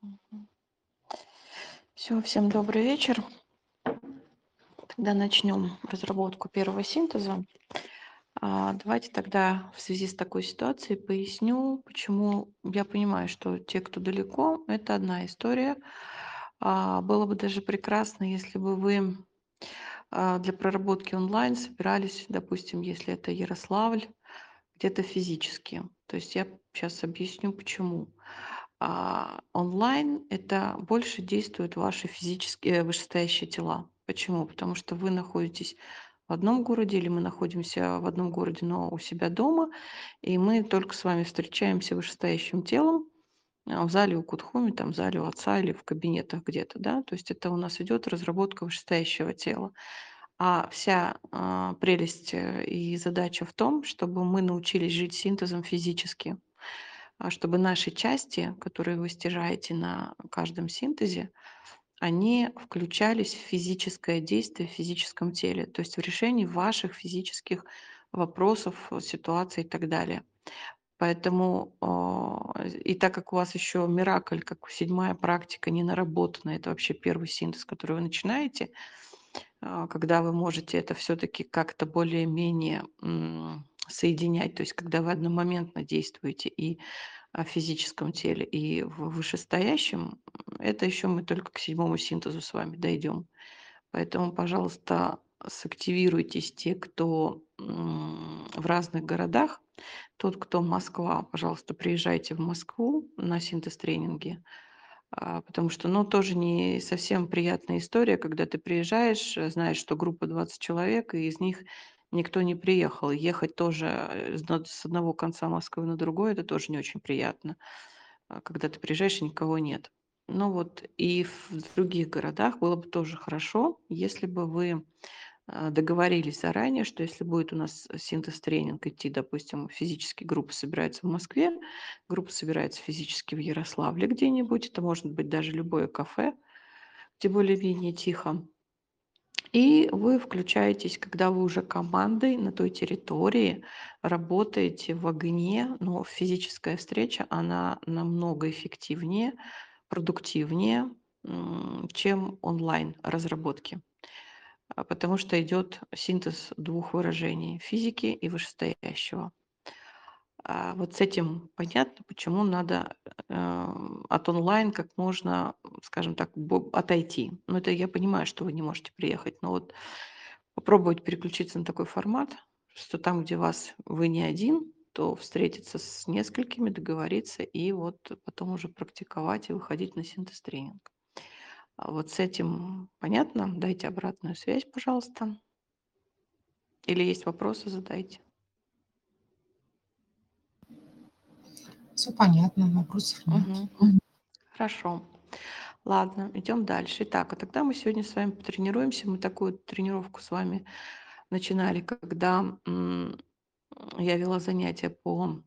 Все, всем добрый вечер. Тогда начнем разработку первого синтеза. Давайте тогда в связи с такой ситуацией поясню, почему я понимаю, что те, кто далеко, это одна история. Было бы даже прекрасно, если бы вы для проработки онлайн собирались, допустим, если это Ярославль, где-то физически. То есть я сейчас объясню, почему. Онлайн это больше действуют ваши физические вышестоящие тела. Почему? Потому что вы находитесь в одном городе или мы находимся в одном городе, но у себя дома, и мы только с вами встречаемся вышестоящим телом в зале у Кудхуми, там, в зале у отца или в кабинетах где-то, да, то есть это у нас идет разработка вышестоящего тела. А вся прелесть и задача в том, чтобы мы научились жить синтезом физически, чтобы наши части, которые вы стяжаете на каждом синтезе, они включались в физическое действие в физическом теле, то есть в решении ваших физических вопросов, ситуаций и так далее. Поэтому, и так как у вас еще миракль, как седьмая практика не наработана, это вообще первый синтез, который вы начинаете, когда вы можете это все-таки как-то более-менее соединять, то есть когда вы одномоментно действуете и в физическом теле, и в вышестоящем, это еще мы только к седьмому синтезу с вами дойдем. Поэтому, пожалуйста, сактивируйтесь те, кто в разных городах. Тот, кто Москва, пожалуйста, приезжайте в Москву на синтез-тренинги. Потому что, ну, тоже не совсем приятная история, когда ты приезжаешь, знаешь, что группа 20 человек, и из них никто не приехал. Ехать тоже с одного конца Москвы на другой, это тоже не очень приятно, когда ты приезжаешь и никого нет. Ну вот, и в других городах было бы тоже хорошо, если бы вы договорились заранее, что если будет у нас синтез-тренинг идти, допустим, физически группа собирается в Москве, группа собирается физически в Ярославле где-нибудь, это может быть даже любое кафе, где более-менее тихо. И вы включаетесь, когда вы уже командой на той территории работаете в огне, но физическая встреча, она намного эффективнее, продуктивнее, чем онлайн разработки. Потому что идет синтез двух выражений – физики и вышестоящего. Вот с этим понятно, почему надо от онлайн как можно, скажем так, отойти. Но это я понимаю, что вы не можете приехать, но вот попробовать переключиться на такой формат, что там, где вы не один, то встретиться с несколькими, договориться и вот потом уже практиковать и выходить на синтез-тренинг. Вот с этим понятно? Дайте обратную связь, пожалуйста. Или есть вопросы, задайте. Все понятно, вопросов нет. Мгм. Хорошо. Ладно, идем дальше. Итак, тогда мы сегодня с вами потренируемся. Мы такую тренировку с вами начинали, когда я вела занятия по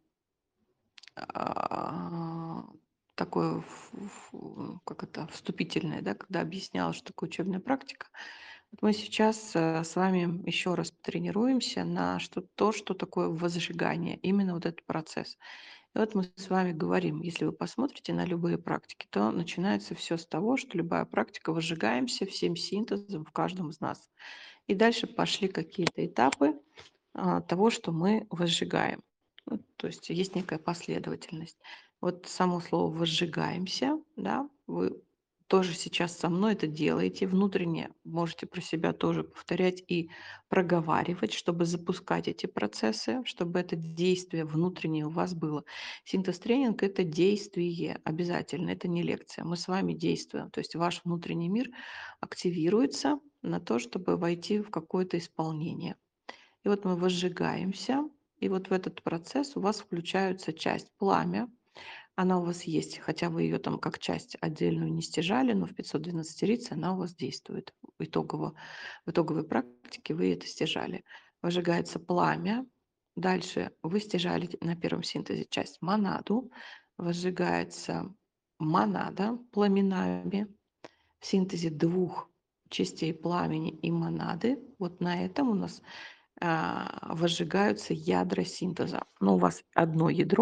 а, такое, как это, вступительное, да, когда объясняла, что такое учебная практика. Вот мы сейчас с вами еще раз потренируемся на то, что такое возжигание, именно вот этот процесс. И вот мы с вами говорим, если вы посмотрите на любые практики, то начинается все с того, что любая практика возжигаемся всем синтезом в каждом из нас. И дальше пошли какие-то этапы того, что мы возжигаем. Ну, то есть есть некая последовательность. Вот само слово возжигаемся, да, вы тоже сейчас со мной это делаете внутренне, можете про себя тоже повторять и проговаривать, чтобы запускать эти процессы, чтобы это действие внутреннее у вас было. Синтез-тренинг – это действие обязательно, это не лекция. Мы с вами действуем, то есть ваш внутренний мир активируется на то, чтобы войти в какое-то исполнение. И вот мы возжигаемся, и вот в этот процесс у вас включается часть пламя. Она у вас есть, хотя вы ее там как часть отдельную не стяжали, но в 512 она у вас действует. В итоговой практике вы это стяжали. Выжигается пламя. Дальше вы стяжали на первом синтезе часть монаду. Возжигается монада пламенами в синтезе двух частей пламени и монады. Вот на этом у нас возжигаются ядра синтеза. Но у вас одно ядро,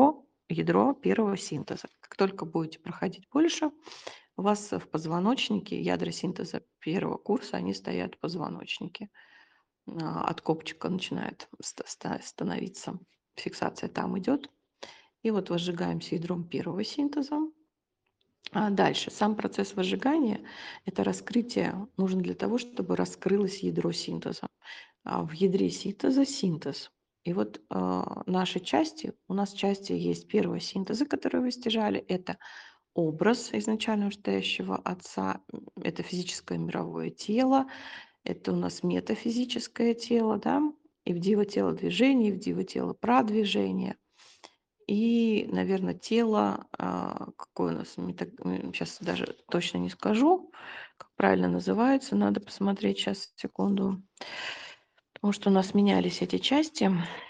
ядро первого синтеза. Как только будете проходить больше, у вас в позвоночнике ядра синтеза первого курса, они стоят в позвоночнике. От копчика начинает становиться. Фиксация там идет. И вот возжигаемся ядром первого синтеза. А дальше сам процесс возжигания– это раскрытие нужно для того, чтобы раскрылось ядро синтеза. В ядре синтеза синтез. И вот наши части, у нас части есть первого синтеза, который вы стяжали, это образ изначально стоящего отца, это физическое мировое тело, это у нас метафизическое тело, да, и в диво тело движение, и в диво тело продвижение. И, наверное, тело, какое у нас, сейчас даже точно не скажу, как правильно называется, надо посмотреть сейчас, секунду, потому что у нас менялись эти части.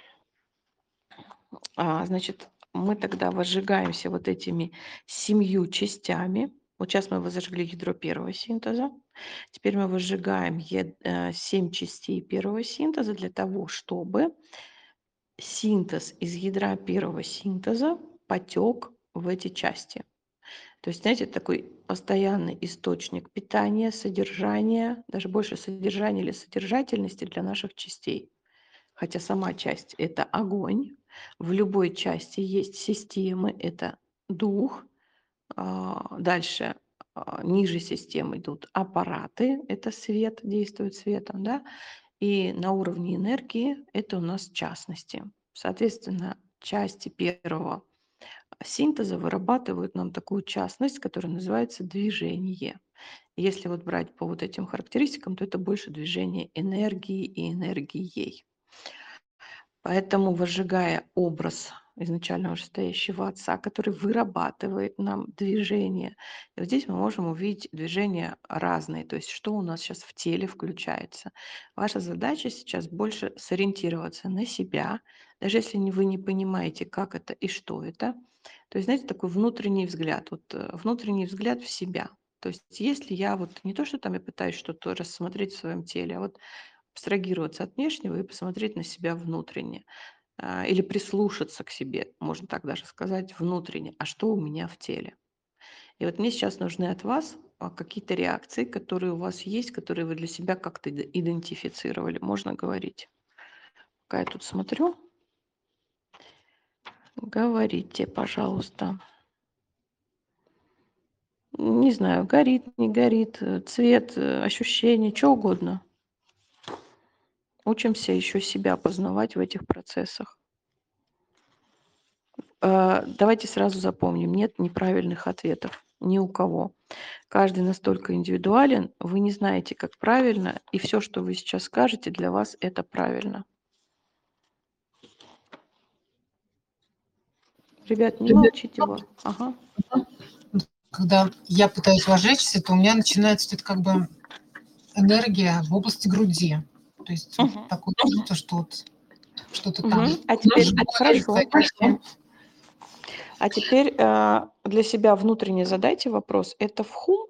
Значит, мы тогда возжигаемся вот этими 7 частями. Вот сейчас мы возожгли ядро первого синтеза. Теперь мы возжигаем 7 частей первого синтеза для того, чтобы синтез из ядра первого синтеза потек в эти части. То есть, знаете, такой постоянный источник питания, содержания, даже больше содержания или содержательности для наших частей. Хотя сама часть– это огонь. В любой части есть системы– это дух. Дальше ниже системы идут аппараты– это свет, действует светом, да. И на уровне энергии это у нас частности. Соответственно, части первого синтеза вырабатывают нам такую частность, которая называется движение. Если вот брать по вот этим характеристикам, то это больше движение энергии и энергией. Поэтому, возжигая образ изначально вышестоящего отца, который вырабатывает нам движение, и вот здесь мы можем увидеть движения разные, то есть что у нас сейчас в теле включается. Ваша задача сейчас больше сориентироваться на себя, даже если вы не понимаете, как это и что это. То есть, знаете, такой внутренний взгляд, внутренний взгляд в себя. То есть если я вот не то, что там я пытаюсь что-то рассмотреть в своем теле, а вот абстрагироваться от внешнего и посмотреть на себя внутренне. Или прислушаться к себе, можно так даже сказать, внутренне. А что у меня в теле? И вот мне сейчас нужны от вас какие-то реакции, которые у вас есть, которые вы для себя как-то идентифицировали. Можно говорить. Пока я тут смотрю, говорите, пожалуйста. Не знаю, горит, не горит, цвет, ощущение, что угодно. Учимся еще себя познавать в этих процессах. Давайте сразу запомним, нет неправильных ответов ни у кого. Каждый настолько индивидуален, вы не знаете, как правильно, и все, что вы сейчас скажете, для вас это правильно. Ребят, не молчите вы. Ага. Когда я пытаюсь вожечься, то у меня начинается вот это как бы энергия в области груди. То есть вот такое чувство, что вот что-то там. А теперь, Живое, хорошо. А теперь для себя внутренне задайте вопрос, это в хум?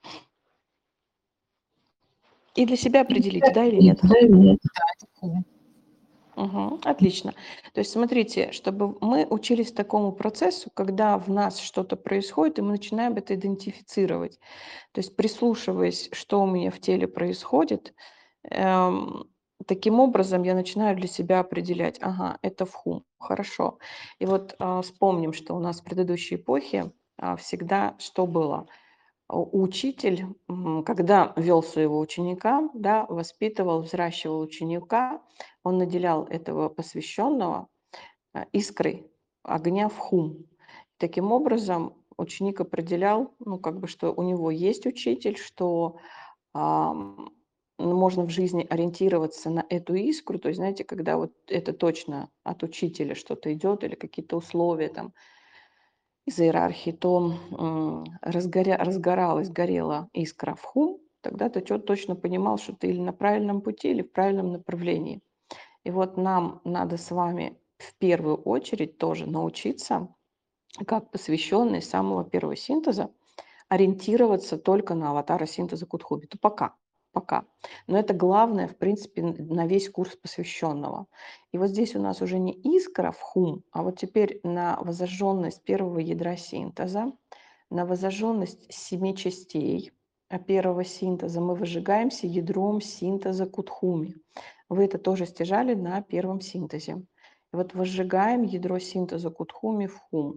И для себя определите, да или нет? Да, это хум. Отлично. То есть смотрите, чтобы мы учились такому процессу, когда в нас что-то происходит, и мы начинаем это идентифицировать. То есть прислушиваясь, что у меня в теле происходит, эм, таким образом я начинаю для себя определять, ага, это в хум, хорошо. И вот вспомним, что у нас в предыдущей эпохе всегда что было? Учитель, когда вел своего ученика, да, воспитывал, взращивал ученика, он наделял этого посвященного искрой огня в хум. Таким образом, ученик определял, ну, как бы, что у него есть учитель, что можно в жизни ориентироваться на эту искру. То есть, знаете, когда вот это точно от учителя что-то идет или какие-то условия там из иерархии, то разгоралась, горела искра в хум, тогда ты точно понимал, что ты или на правильном пути, или в правильном направлении. И вот нам надо с вами в первую очередь тоже научиться, как посвященные самого первого синтеза, ориентироваться только на аватара синтеза Кутхубиту пока. пока. Но это главное, в принципе, на весь курс посвященного. И вот здесь у нас уже не искра в хум, а вот теперь на возожженность первого ядра синтеза, на возожженность семи частей первого синтеза мы выжигаемся ядром синтеза кутхуми. Вы это тоже стяжали на первом синтезе. И вот возжигаем ядро синтеза кутхуми в хум.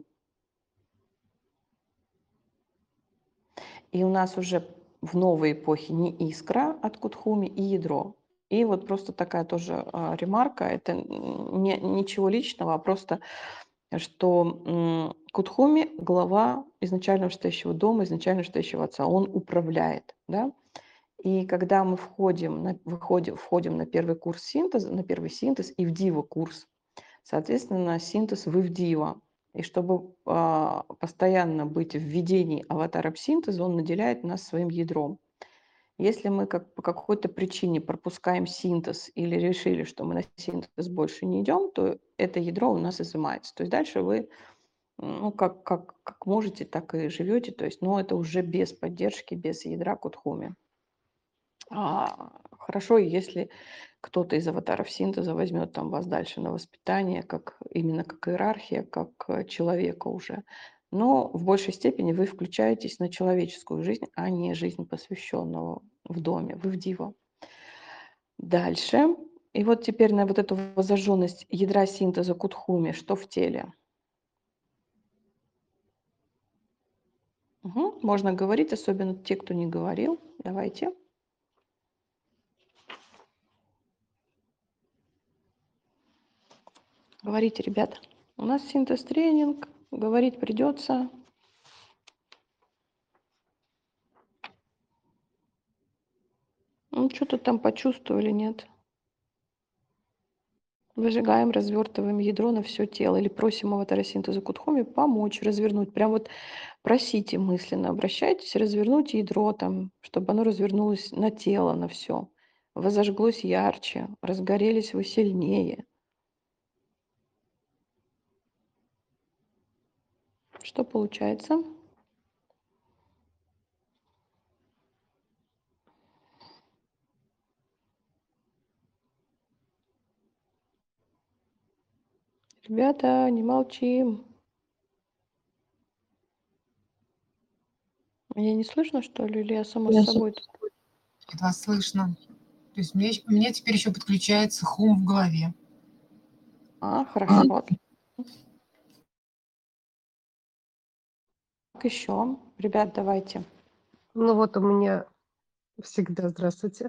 И у нас уже в новой эпохе не искра от кутхуми и ядро. И вот просто такая тоже ремарка, это ничего личного, а просто, что кутхуми — глава изначально вышестоящего дома, изначально вышестоящего отца, он управляет, да. И когда мы входим на первый курс синтеза, на первый синтез и в дива курс, соответственно, синтез в Ивдива. И чтобы постоянно быть в ведении аватаром синтеза, он наделяет нас своим ядром. Если мы по какой-то причине пропускаем синтез или решили, что мы на синтез больше не идем, то это ядро у нас изымается. То есть дальше вы ну, как можете, так и живете. То есть, но это уже без поддержки, без ядра кутхуми. Хорошо, если кто-то из аватаров синтеза возьмет там вас дальше на воспитание, именно как иерархия, как человека уже. Но в большей степени вы включаетесь на человеческую жизнь, а не жизнь посвященного в доме, вы в диво. Дальше. И вот теперь на вот эту возожженность ядра синтеза кутхуми, что в теле? Можно говорить, особенно те, кто не говорил. Давайте. Говорите, ребята. У нас синтез-тренинг, говорить придется. Ну, что-то там почувствовали, нет? Выжигаем, развертываем ядро на все тело или просим аватара синтеза кутхуми помочь развернуть. Прям вот просите мысленно, обращайтесь, развернуть ядро там, чтобы оно развернулось на тело, на все. Возожглось ярче, разгорелись вы сильнее. Что получается? Ребята, не молчим. Меня не слышно, что ли, или я сама с собой тут? Едва слышно. То есть мне теперь еще подключается хум в голове. Хорошо. Как еще? Ребят, давайте. Ну вот у меня всегда, здравствуйте,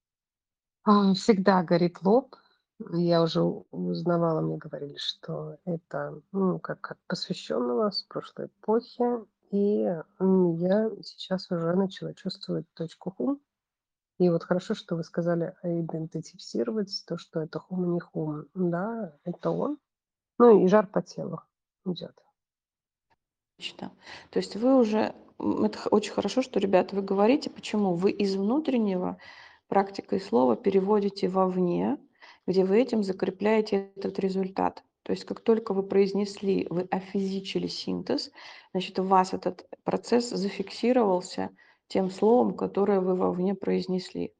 всегда горит лоб. Я уже узнавала, мне говорили, что это, ну, как от посвященного с прошлой эпохи. И я сейчас уже начала чувствовать точку хум. И вот хорошо, что вы сказали идентифицировать то, что это хум и не хум. Да, это он. Ну и жар по телу идет. Отлично. То есть вы уже, это очень хорошо, что, ребята, вы говорите. Почему? Вы из внутреннего практикой слова переводите вовне, где вы этим закрепляете этот результат. То есть как только вы произнесли, вы офизичили синтез, значит, у вас этот процесс зафиксировался тем словом, которое вы вовне произнесли.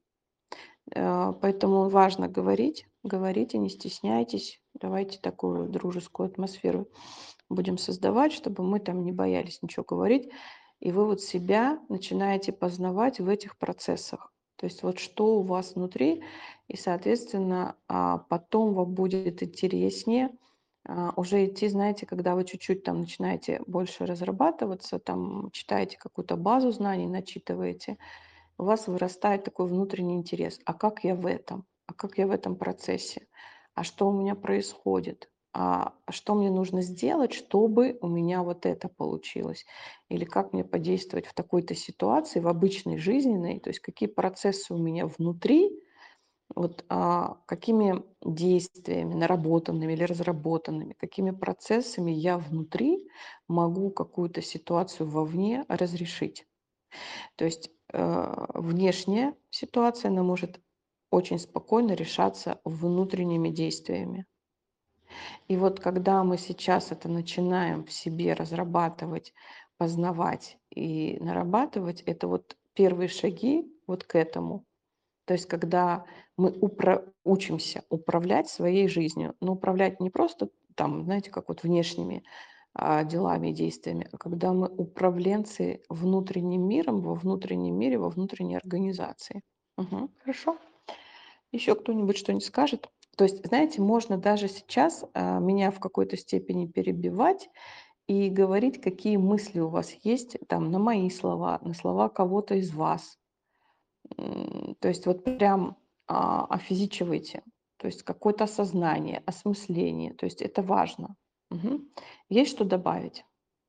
Поэтому важно говорить, говорите, не стесняйтесь. Давайте такую дружескую атмосферу будем создавать, чтобы мы там не боялись ничего говорить. И вы вот себя начинаете познавать в этих процессах. То есть вот что у вас внутри, и, соответственно, потом вам будет интереснее уже идти, знаете, когда вы чуть-чуть там начинаете больше разрабатываться, там читаете какую-то базу знаний, начитываете, у вас вырастает такой внутренний интерес. А как я в этом? А как я в этом процессе? А что у меня происходит? А что мне нужно сделать, чтобы у меня вот это получилось? Или как мне подействовать в такой-то ситуации, в обычной жизненной? То есть какие процессы у меня внутри, вот какими действиями, наработанными или разработанными, какими процессами я внутри могу какую-то ситуацию вовне разрешить. То есть внешняя ситуация, она может очень спокойно решаться внутренними действиями. И вот когда мы сейчас это начинаем в себе разрабатывать, познавать и нарабатывать, это вот первые шаги вот к этому. То есть когда мы учимся управлять своей жизнью, но управлять не просто там, знаете, как вот внешними делами и действиями, а когда мы управленцы внутренним миром, во внутреннем мире, во внутренней организации. Мгм. Хорошо. Еще кто-нибудь что-нибудь скажет? То есть, знаете, можно даже сейчас меня в какой-то степени перебивать и говорить, какие мысли у вас есть там на мои слова, на слова кого-то из вас. То есть вот прям офизичивайте. То есть какое-то осознание, осмысление. То есть это важно. Мгм. Есть что добавить?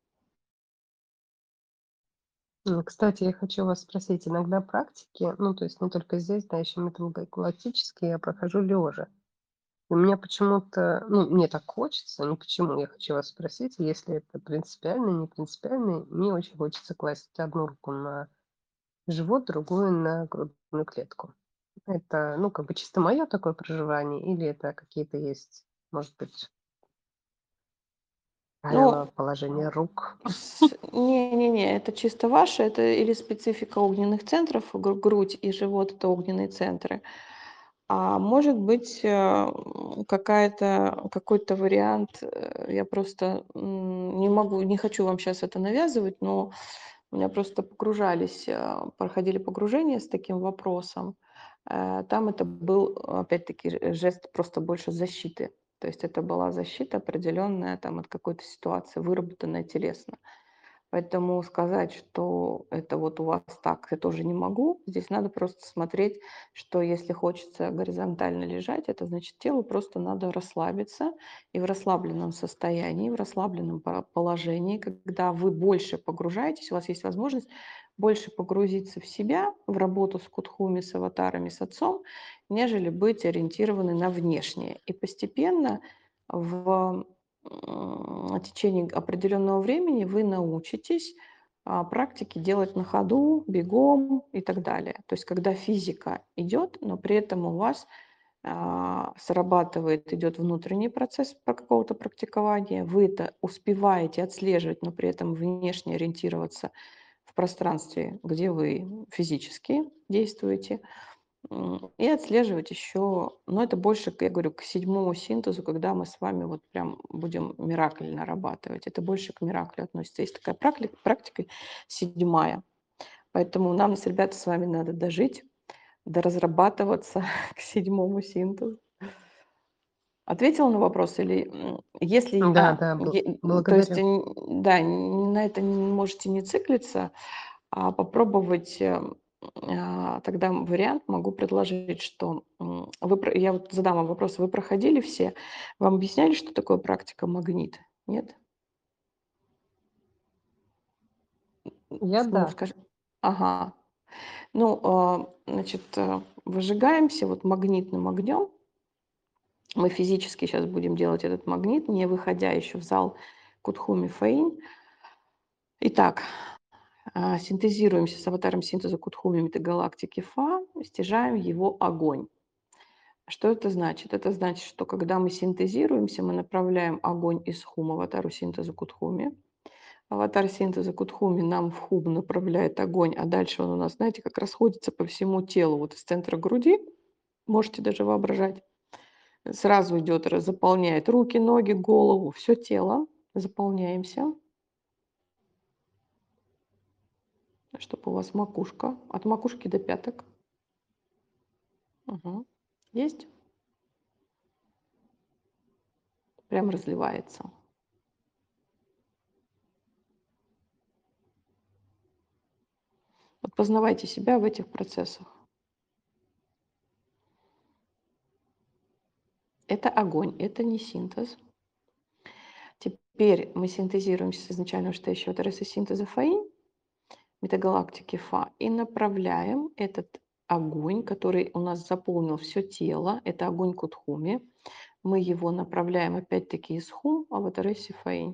Кстати, я хочу вас спросить, иногда практики, ну, то есть не только здесь, да, еще методологические я прохожу лежа. У меня почему-то, ну, мне так хочется, ну почему, я хочу вас спросить, если это принципиально, не принципиально, мне очень хочется класть одну руку на живот, другую на грудную клетку. Это, ну, как бы чисто мое такое проживание, или это какие-то есть, может быть, правила Ну, положения рук? не-не-не, это чисто ваше, это или специфика огненных центров, грудь и живот — это огненные центры. А может быть, какой-то вариант, я просто не могу, не хочу вам сейчас это навязывать, но у меня просто проходили погружение с таким вопросом. Там это был, опять-таки, жест просто больше защиты. То есть это была защита определенная там от какой-то ситуации, выработанная телесно. Поэтому сказать, что это вот у вас так, я тоже не могу. Здесь надо просто смотреть, что если хочется горизонтально лежать, это значит телу просто надо расслабиться. И в расслабленном состоянии, в расслабленном положении, когда вы больше погружаетесь, у вас есть возможность больше погрузиться в себя, в работу с кутхуми, с аватарами, с отцом, нежели быть ориентированы на внешнее. И постепенно в течение определенного времени вы научитесь практики делать на ходу, бегом и так далее. То есть когда физика идет, но при этом у вас срабатывает, идет внутренний процесс какого-то практикования, вы это успеваете отслеживать, но при этом внешне ориентироваться в пространстве, где вы физически действуете, и отслеживать еще, но это больше, я говорю, к седьмому синтезу, когда мы с вами вот прям будем миракль нарабатывать. Это больше к мираклю относится. Есть такая практика седьмая. Поэтому нам с ребята с вами надо дожить, доразрабатываться к седьмому синтезу. Ответила на вопрос или если, Да, да, то есть, благодарю. да, на это можете не циклиться, попробовать, тогда вариант могу предложить, что, я вот задам вам вопрос: вы проходили все? Вам объясняли, что такое практика магнит? Нет? Я Ну, да. скажи. Ага. Ну, значит, выжигаемся вот магнитным огнем. Мы физически сейчас будем делать этот магнит, не выходя еще в зал Кутхуми Фэйн. Итак, синтезируемся с аватаром синтеза Кутхуми метагалактики Фа, стяжаем его огонь. Что это значит? Это значит, что когда мы синтезируемся, мы направляем огонь из хум аватару синтеза Кутхуми. Аватар синтеза Кутхуми нам в хум направляет огонь, а дальше он у нас, знаете, как расходится по всему телу, вот из центра груди, можете даже воображать. Сразу идет, заполняет руки, ноги, голову, все тело. Заполняемся, чтобы у вас макушка, от макушки до пяток. Мгм. Есть? Прям разливается. Вот познавайте себя в этих процессах. Это огонь, это не синтез. Теперь мы синтезируемся с изначального штеющего ТРС синтеза ФАИ, метагалактики Фа, и направляем этот огонь, который у нас заполнил все тело, это огонь Кутхуми, мы его направляем опять-таки из Хум, а в ТРС Фаинь,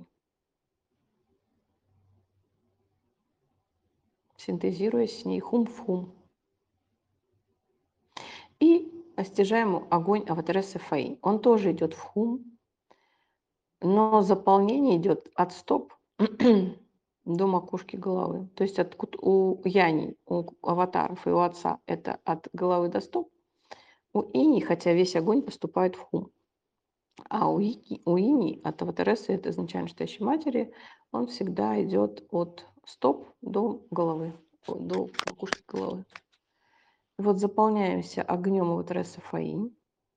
синтезируясь с ней Хум в Хум. И стяжаем огонь Аватарес Фаинь. Он тоже идет в Хум, но заполнение идет от стоп до макушки головы. То есть у яней, у аватаров и у отца это от головы до стоп. У иней, хотя весь огонь поступает в хум. А у иней от аватарессы, это изначально стоящей матери, он всегда идет от стоп до головы, до макушки головы. Вот заполняемся огнем аватарессы Фаинь.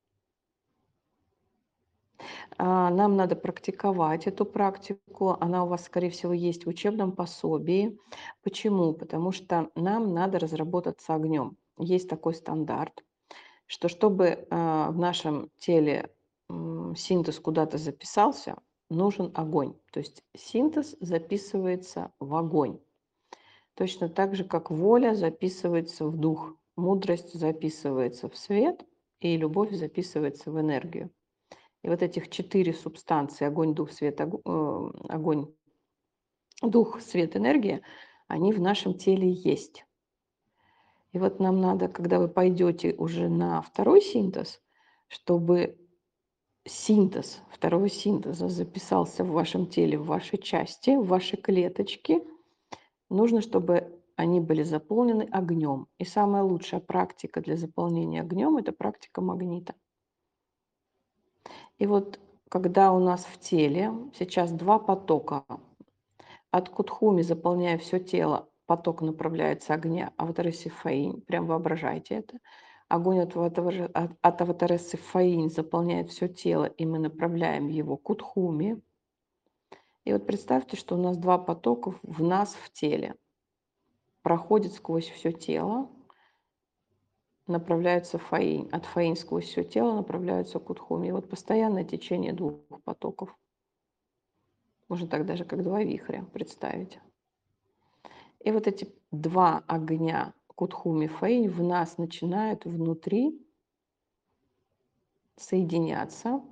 Нам надо практиковать эту практику. Она у вас, скорее всего, есть в учебном пособии. Почему? Потому что нам надо разработаться огнем. Есть такой стандарт, что чтобы в нашем теле синтез куда-то записался, нужен огонь. То есть синтез записывается в огонь. Точно так же, как воля записывается в дух, мудрость записывается в свет, и любовь записывается в энергию. И вот этих 4 субстанции: огонь, дух, свет, огонь, дух, свет, энергия, они в нашем теле есть. И вот нам надо, когда вы пойдете уже на второй синтез, чтобы синтез второго синтеза записался в вашем теле, в вашей части, в ваши клеточки, нужно, чтобы они были заполнены огнем. И самая лучшая практика для заполнения огнем – это практика магнита. И вот когда у нас в теле сейчас 2 потока, от Кутхуми, заполняя все тело, поток направляется огня аватарессы Фаинь, прям воображайте это. Огонь от аватарессы Фаинь заполняет все тело, и мы направляем его к Кутхуми. И вот представьте, что у нас 2 потока в нас в теле. Проходит сквозь все тело, направляются в Фаинь. От Фаинь сквозь все тело направляются к Кутхуми. И вот постоянное течение 2 потоков. Можно так даже как 2 вихря представить. И вот эти 2 огня Кутхуми Фаинь в нас начинают внутри соединяться.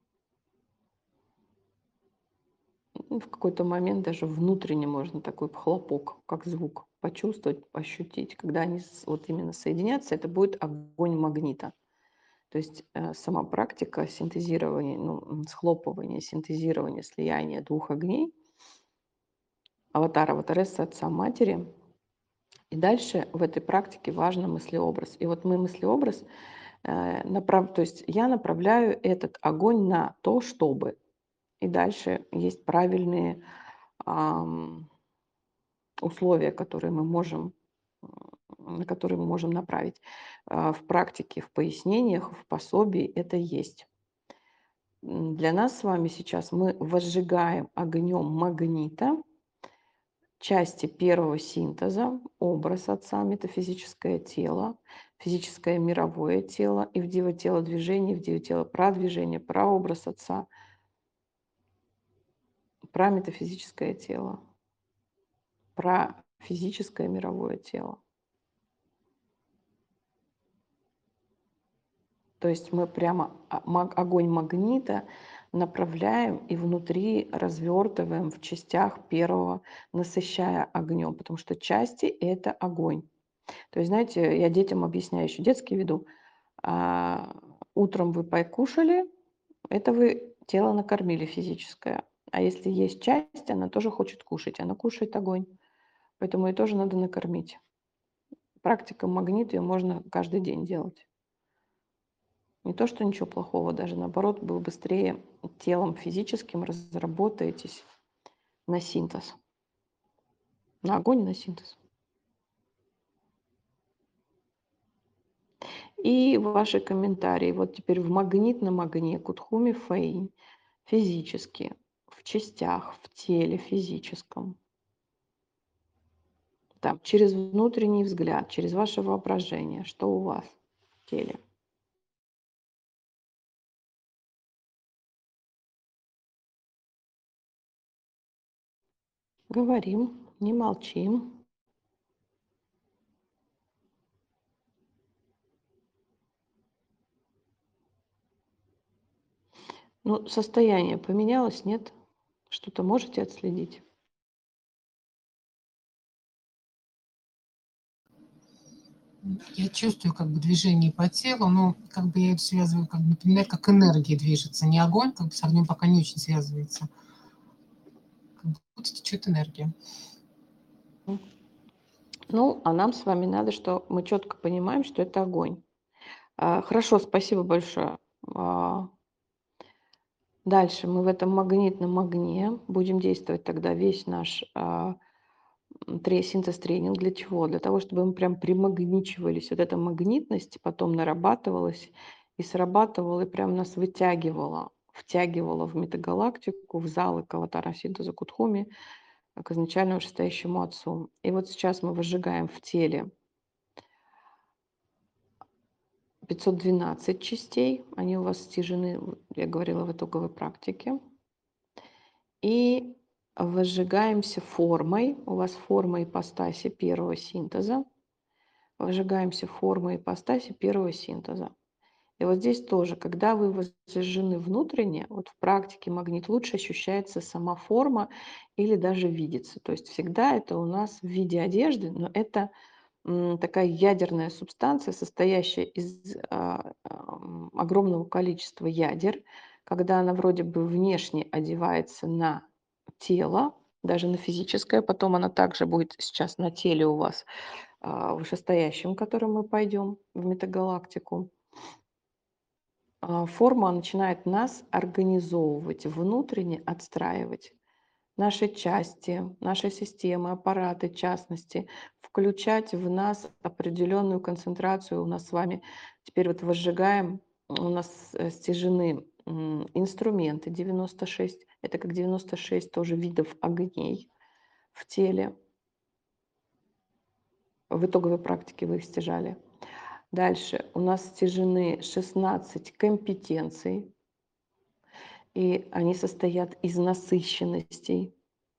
В какой-то момент даже внутренне можно такой хлопок, как звук, почувствовать, ощутить. Когда они вот именно соединятся, это будет огонь магнита. То есть сама практика синтезирования, схлопывания, синтезирования, слияния 2 огней, аватара, аватарессы, отца, матери. И дальше в этой практике важен мыслеобраз. И вот мы мыслеобраз, то есть я направляю этот огонь на то, чтобы. И дальше есть правильные условия, на которые мы можем направить. В практике, в пояснениях, в пособии это есть. Для нас с вами сейчас мы возжигаем огнем магнита части первого синтеза, образ отца, метафизическое тело, физическое мировое тело, и в тело движения, в тело продвижения, прообраз отца, про метафизическое тело, про физическое мировое тело. То есть мы прямо огонь магнита направляем и внутри развертываем в частях первого, насыщая огнем, потому что части – это огонь. То есть, знаете, я детям объясняю, еще детские веду. Утром вы покушали, это вы тело накормили физическое. А если есть часть, она тоже хочет кушать, она кушает огонь. Поэтому ее тоже надо накормить. Практика магнита, ее можно каждый день делать. Не то, что ничего плохого, даже наоборот, вы быстрее телом физическим разработаетесь на синтез. На огонь, на синтез. И ваши комментарии. Вот теперь в магнитном огне Кутхуми Фэйнь физически, в частях, в теле физическом. Там, через внутренний взгляд, через ваше воображение, что у вас в теле. Говорим, не молчим. Ну, состояние поменялось, нет? Что-то можете отследить? Я чувствую как бы движение по телу, но как бы я это связываю, как бы, например, как энергия движется. Не огонь, как бы с огнем пока не очень связывается. Как бы течет энергия. Ну, а нам с вами надо, что мы четко понимаем, что это огонь. Хорошо, спасибо большое. Дальше мы в этом магнитном огне будем действовать тогда весь наш синтез-тренинг. Для чего? Для того, чтобы мы прям примагничивались. Вот эта магнитность потом нарабатывалась и срабатывала, и прям нас вытягивала, втягивала в метагалактику, в залы к аватара синтеза Кудхуми, к изначально вышестоящему отцу. И вот сейчас мы возжигаем в теле 512 частей. Они у вас стяжены, я говорила, в итоговой практике. И возжигаемся формой. У вас форма ипостаси первого синтеза. Возжигаемся формой ипостаси первого синтеза. И вот здесь тоже, когда вы возжжены внутренне, вот в практике магнит лучше ощущается сама форма или даже видится. То есть всегда это у нас в виде одежды, но это такая ядерная субстанция, состоящая из огромного количества ядер, когда она вроде бы внешне одевается на тело, даже на физическое, потом она также будет сейчас на теле у вас вышестоящем, которым мы пойдем в метагалактику. Форма начинает нас организовывать, внутренне отстраивать наши части, наши системы, аппараты, частности, включать в нас определенную концентрацию. У нас с вами теперь вот возжигаем, у нас стяжены инструменты 96, это как 96 тоже видов огней в теле. В итоговой практике вы их стяжали. Дальше у нас стяжены 16 компетенций, и они состоят из насыщенностей.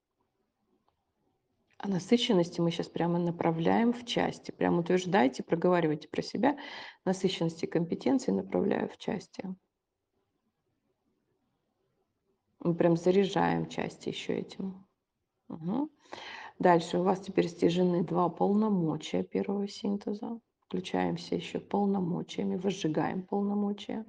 А насыщенности мы сейчас прямо направляем в части. Прям утверждайте, проговаривайте про себя. Насыщенности компетенции направляю в части. Мы прям заряжаем части еще этим. Угу. Дальше у вас теперь стяжены 2 полномочия первого синтеза. Включаемся еще полномочиями, возжигаем полномочия.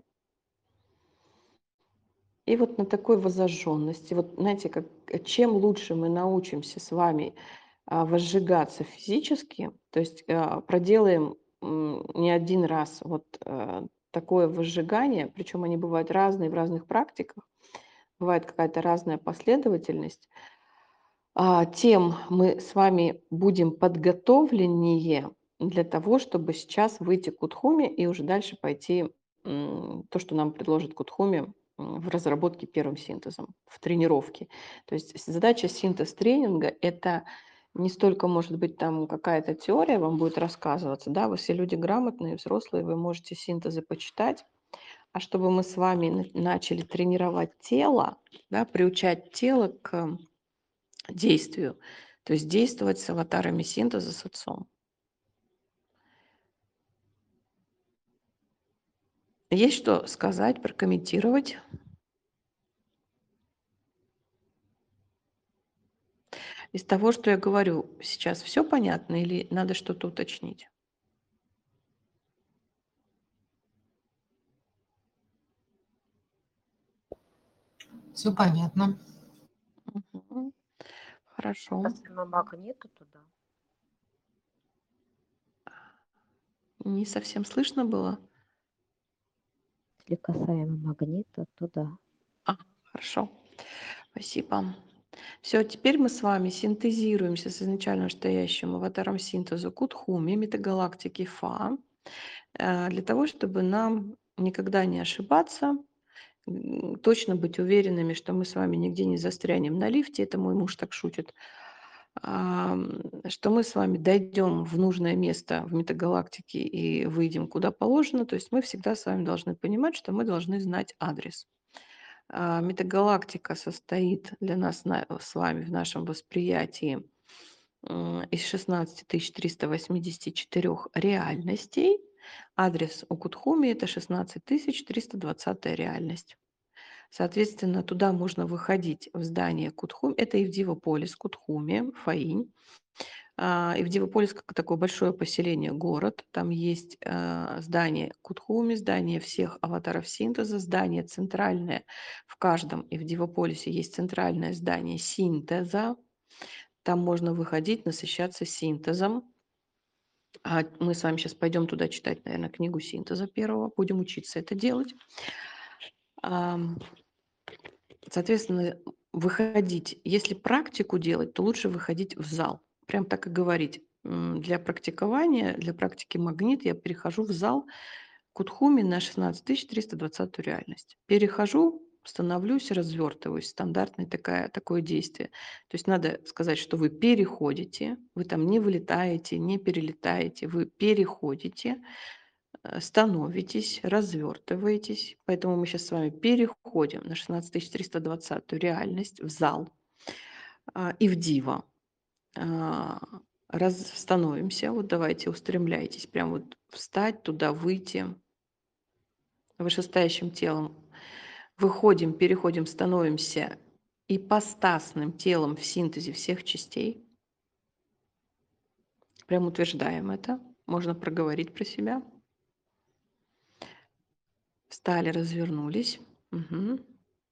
И вот на такой возожженности, вот знаете, чем лучше мы научимся с вами возжигаться физически, то есть проделаем не один раз вот такое возжигание, причем они бывают разные в разных практиках, бывает какая-то разная последовательность, тем мы с вами будем подготовленнее для того, чтобы сейчас выйти к Кудхуме и уже дальше пойти то, что нам предложит Кудхуми в разработке первым синтезом, в тренировке. То есть задача синтез-тренинга – это не столько, может быть, там какая-то теория вам будет рассказываться, да, вы все люди грамотные, взрослые, вы можете синтезы почитать, а чтобы мы с вами начали тренировать тело, да, приучать тело к действию, то есть действовать с аватарами синтеза с отцом. Есть что сказать, прокомментировать? Из того, что я говорю, сейчас все понятно или надо что-то уточнить? Все понятно. Мгм. Хорошо. Касаемо магнита, то да. Не совсем слышно было? Если касаемо магнита, то да. Хорошо. Спасибо. Все, теперь мы с вами синтезируемся с изначально стоящим аватаром синтеза Кудхуми, метагалактики Фа, для того, чтобы нам никогда не ошибаться, точно быть уверенными, что мы с вами нигде не застрянем на лифте, это мой муж так шутит, что мы с вами дойдем в нужное место в метагалактике и выйдем куда положено. То есть мы всегда с вами должны понимать, что мы должны знать адрес. Метагалактика состоит для нас с вами в нашем восприятии из 16 384 реальностей. Адрес у Кудхуми – это 16 320 реальность. Соответственно, туда можно выходить в здание Кудхуми. Это Ивдива-Полис, Кудхуми, Фаинь. И Ивдивополис как такое большое поселение, город. Там есть здание Кутхуми, здание всех аватаров синтеза, здание центральное. В каждом Ивдивополисе есть центральное здание синтеза. Там можно выходить, насыщаться синтезом. Мы с вами сейчас пойдем туда читать, наверное, книгу синтеза первого. Будем учиться это делать. Соответственно, выходить. Если практику делать, то лучше выходить в зал. Прям так и говорить. Для практикования, для практики магнит я перехожу в зал Кутхуми на 16320 реальность. Перехожу, становлюсь, развертываюсь. Стандартное такое действие. То есть надо сказать, что вы переходите, вы там не вылетаете, не перелетаете, вы переходите, становитесь, развертываетесь. Поэтому мы сейчас с вами переходим на 16320 реальность в зал и в диво. Становимся. Вот давайте устремляйтесь. Прям вот встать туда, выйти вышестоящим телом. Выходим, переходим, становимся ипостасным телом в синтезе всех частей. Прям утверждаем это. Можно проговорить про себя. Встали, развернулись. Угу.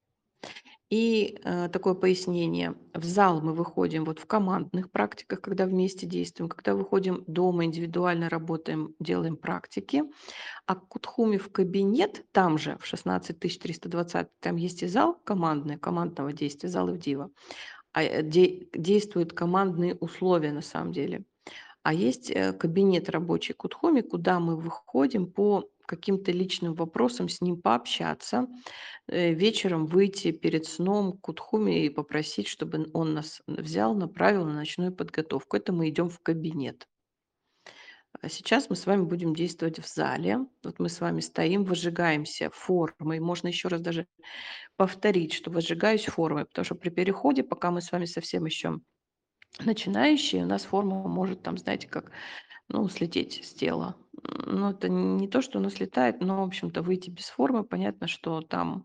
И такое пояснение. В зал мы выходим вот в командных практиках, когда вместе действуем, когда выходим дома, индивидуально работаем, делаем практики. А к Кутхуме в кабинет, там же, в 16320, там есть и зал командный, командного действия, зал Ивдива. Действуют командные условия на самом деле. А есть кабинет рабочий Кутхуми, куда мы выходим по каким-то личным вопросам, с ним пообщаться, вечером выйти перед сном к Кутхуми и попросить, чтобы он нас взял, направил на ночную подготовку. Это мы идем в кабинет. А сейчас мы с вами будем действовать в зале. Вот мы с вами стоим, выжигаемся формой. Можно еще раз даже повторить, что выжигаюсь формой, потому что при переходе, пока мы с вами совсем еще начинающие, у нас форма может там, знаете, как, слететь с тела. Ну, это не то, что она слетает, но, в общем-то, выйти без формы, понятно, что там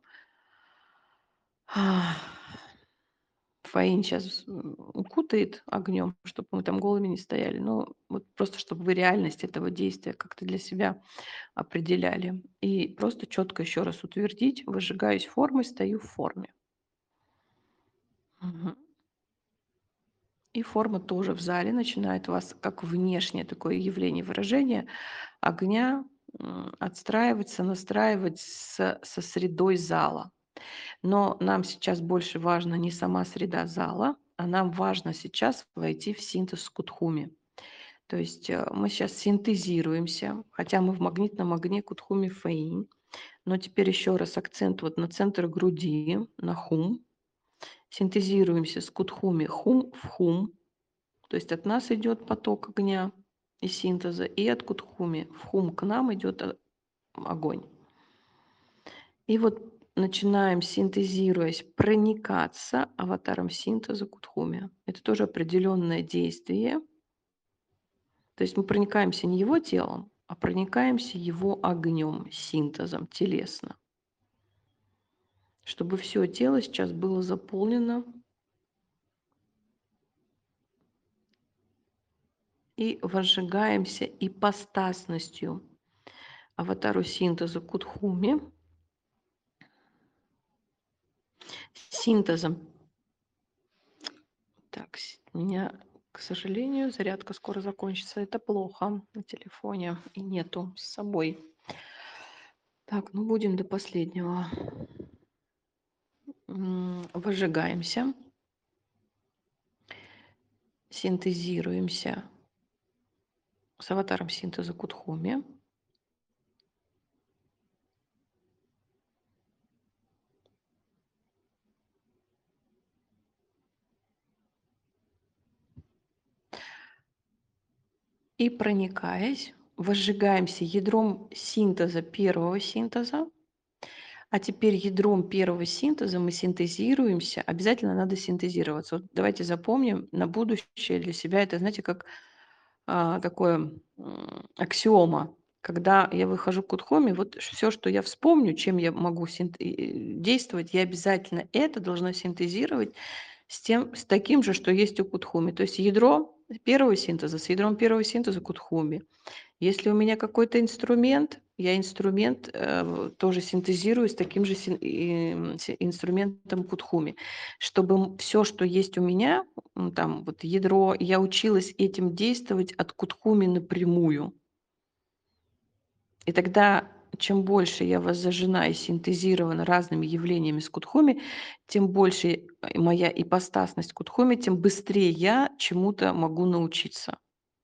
Фаин сейчас укутает огнем, чтобы мы там голыми не стояли. Ну, вот просто чтобы вы реальность этого действия как-то для себя определяли. И просто четко еще раз утвердить, выжигаюсь формой, стою в форме. Мгм. И форма тоже в зале начинает вас, как внешнее такое явление, выражение огня, отстраиваться, настраивать со средой зала. Но нам сейчас больше важно не сама среда зала, а нам важно сейчас войти в синтез с Кутхуми. То есть мы сейчас синтезируемся, хотя мы в магнитном огне Кутхуми Фаинь, но теперь еще раз акцент вот на центр груди, на хум. Синтезируемся с Кутхуми хум в хум, то есть от нас идет поток огня и синтеза, и от Кутхуми в хум к нам идет огонь. И вот начинаем, синтезируясь, проникаться аватаром синтеза Кутхуми. Это тоже определенное действие. То есть мы проникаемся не его телом, а проникаемся его огнем, синтезом, телесно. Чтобы все тело сейчас было заполнено и возжигаемся ипостасностью аватару синтеза Кутхуми, синтезом. Так, у меня, к сожалению, зарядка скоро закончится. Это плохо на телефоне и нету с собой. Так, будем до последнего. Выжигаемся, синтезируемся с аватаром синтеза Кутхуми. И проникаясь, возжигаемся ядром синтеза, первого синтеза. А теперь ядром первого синтеза мы синтезируемся. Обязательно надо синтезироваться. Вот давайте запомним на будущее для себя. Это, знаете, как такое аксиома. Когда я выхожу к Кутхуми, вот все, что я вспомню, чем я могу действовать, я обязательно это должна синтезировать с таким же, что есть у Кутхуми. То есть ядро первого синтеза с ядром первого синтеза Кудхуми. Если у меня какой-то инструмент, я инструмент тоже синтезирую с таким же инструментом Кудхуми, чтобы все, что есть у меня, там вот ядро, я училась этим действовать от Кудхуми напрямую. И тогда, чем больше я воззажена и синтезирована разными явлениями с Кудхуми, тем больше моя ипостасность Кудхуми, тем быстрее я чему-то могу научиться.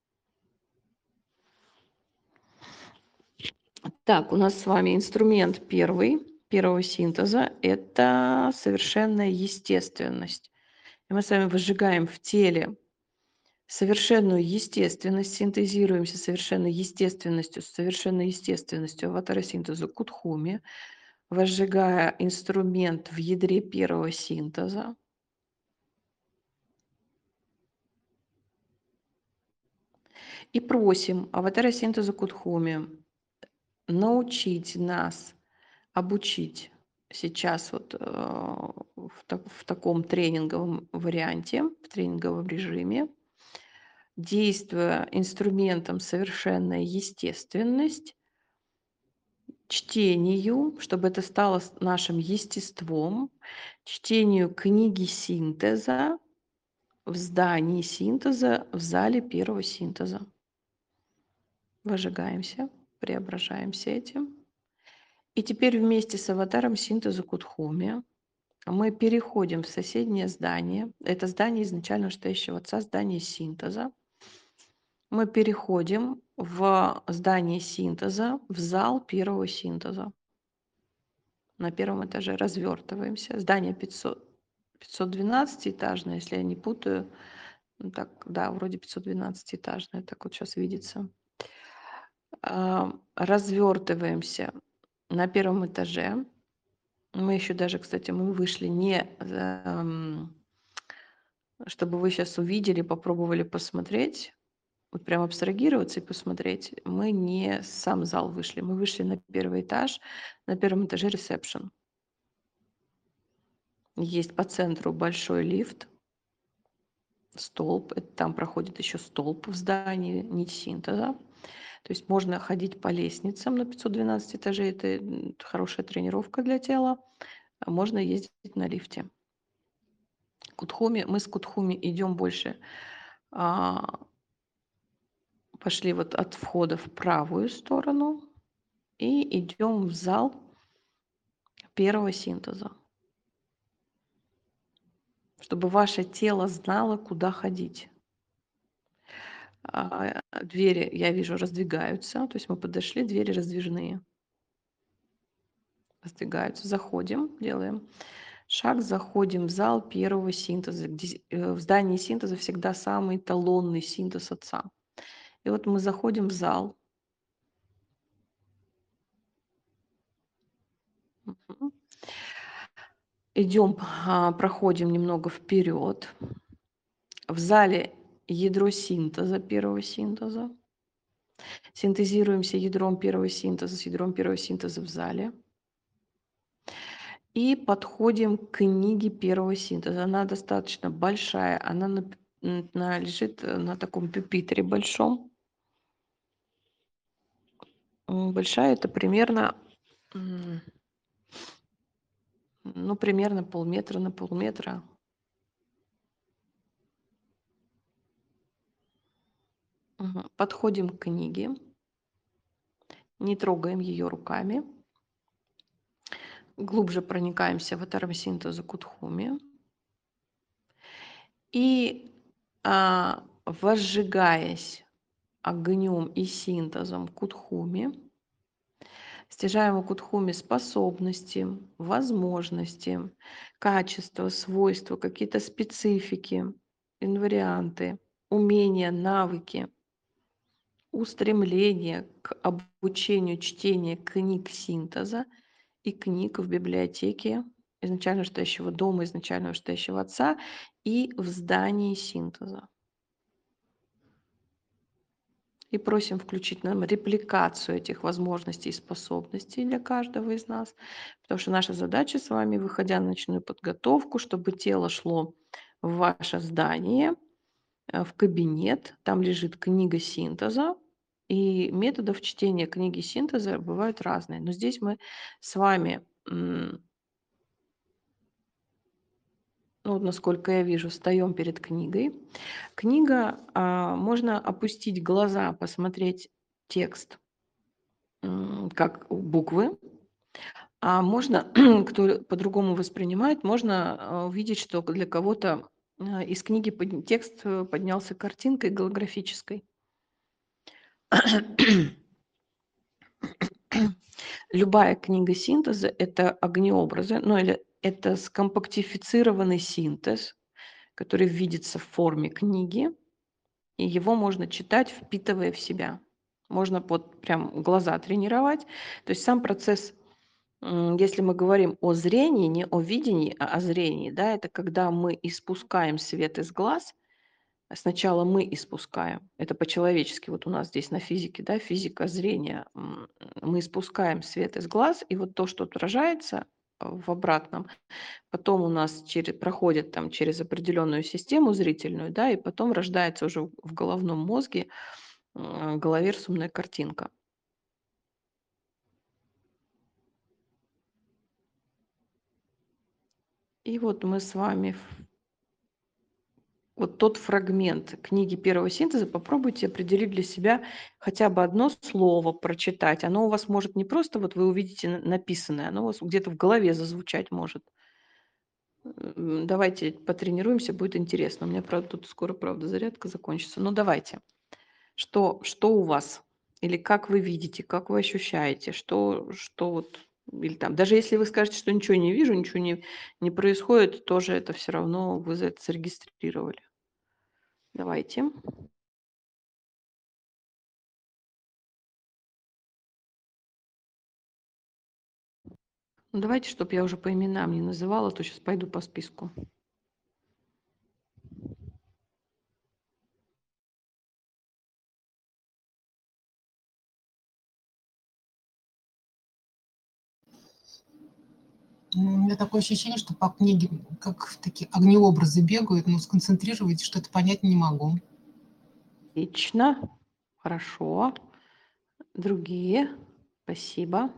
Так, у нас с вами инструмент первого синтеза – это совершенная естественность. И мы с вами выжигаем в теле совершенную естественность, синтезируемся совершенной естественностью аватара-синтеза Кудхуми, возжигая инструмент в ядре первого синтеза. И просим аватара-синтеза Кудхуми научить нас, обучить сейчас вот в таком тренинговом варианте, в тренинговом режиме, действуя инструментом совершенная естественность, чтению, чтобы это стало нашим естеством, чтению книги синтеза в здании синтеза, в зале первого синтеза. Выжигаемся, преображаемся этим. И теперь вместе с аватаром синтеза Кудхуми мы переходим в соседнее здание. Это здание изначально вышестоящего отца, здание синтеза. Мы переходим в здание синтеза, в зал первого синтеза. На первом этаже развертываемся. Здание 512-этажное, если я не путаю. Ну, так, да, вроде 512-этажное, так вот сейчас видится. Развертываемся на первом этаже. Мы еще даже, кстати, мы вышли не, чтобы вы сейчас увидели, попробовали посмотреть, вот прям абстрагироваться и посмотреть. Мы не сам зал вышли, мы вышли на первый этаж, на первом этаже ресепшн. Есть по центру большой лифт, столб, там проходит еще столб в здании, нить синтеза. То есть можно ходить по лестницам на 512 этажей, это хорошая тренировка для тела. А можно ездить на лифте. Кудхуми, мы с Кудхуми идем больше, пошли вот от входа в правую сторону и идем в зал первого синтеза, чтобы ваше тело знало, куда ходить. Двери, я вижу, раздвигаются, то есть мы подошли, двери раздвижные. Раздвигаются, заходим, делаем шаг, заходим в зал первого синтеза, где в здании синтеза всегда самый эталонный синтез отца. И вот мы заходим в зал. Идем, проходим немного вперед. В зале ядро синтеза, первого синтеза. Синтезируемся ядром первого синтеза с ядром первого синтеза в зале. И подходим к книге первого синтеза. Она достаточно большая, она лежит на таком пюпитре большом. Большая, это примерно, ну, примерно полметра на полметра. Подходим к книге, не трогаем ее руками, глубже проникаемся в аватар-синтеза Кудхуми и, возжигаясь огнем и синтезом Кудхуми, стяжаем у Кудхуми способности, возможности, качества, свойства, какие-то специфики, инварианты, умения, навыки, устремление к обучению чтения книг синтеза и книг в библиотеке изначально вышестоящего дома, изначально вышестоящего отца и в здании синтеза. И просим включить нам репликацию этих возможностей и способностей для каждого из нас, потому что наша задача с вами, выходя на ночную подготовку, чтобы тело шло в ваше здание, в кабинет, там лежит книга синтеза, и методов чтения книги синтеза бывают разные. Но здесь мы с вами, ну, вот насколько я вижу, встаем перед книгой. Книга, можно опустить глаза, посмотреть текст, как буквы, а можно, кто по-другому воспринимает, можно увидеть, что для кого-то из книги текст поднялся картинкой голографической. Любая книга синтеза — это огнеобразы, ну или это скомпактифицированный синтез, который видится в форме книги, и его можно читать, впитывая в себя. Можно вот прям глаза тренировать. То есть сам процесс, если мы говорим о зрении, не о видении, а о зрении, да, это когда мы испускаем свет из глаз. Сначала мы испускаем. Это по-человечески. Вот у нас здесь на физике, да, физика зрения. Мы испускаем свет из глаз, и вот то, что отражается в обратном, потом у нас проходит там через определенную систему зрительную, да, и потом рождается уже в головном мозге головерсумная картинка. И вот мы с вами вот тот фрагмент книги первого синтеза, попробуйте определить для себя хотя бы одно слово прочитать. Оно у вас может не просто, вот вы увидите написанное, оно у вас где-то в голове зазвучать может. Давайте потренируемся, будет интересно. У меня, правда, тут скоро, правда, зарядка закончится. Ну, давайте. Что у вас? Или как вы видите, как вы ощущаете? Что вот, или там, даже если вы скажете, что ничего не вижу, ничего не происходит, тоже это все равно вы это зарегистрировали. Давайте. Ну, давайте, чтобы я уже по именам не называла, то сейчас пойду по списку. У меня такое ощущение, что по книге как такие огнеобразы бегают, но сконцентрировать что-то понять не могу. Отлично. Хорошо. Другие. Спасибо.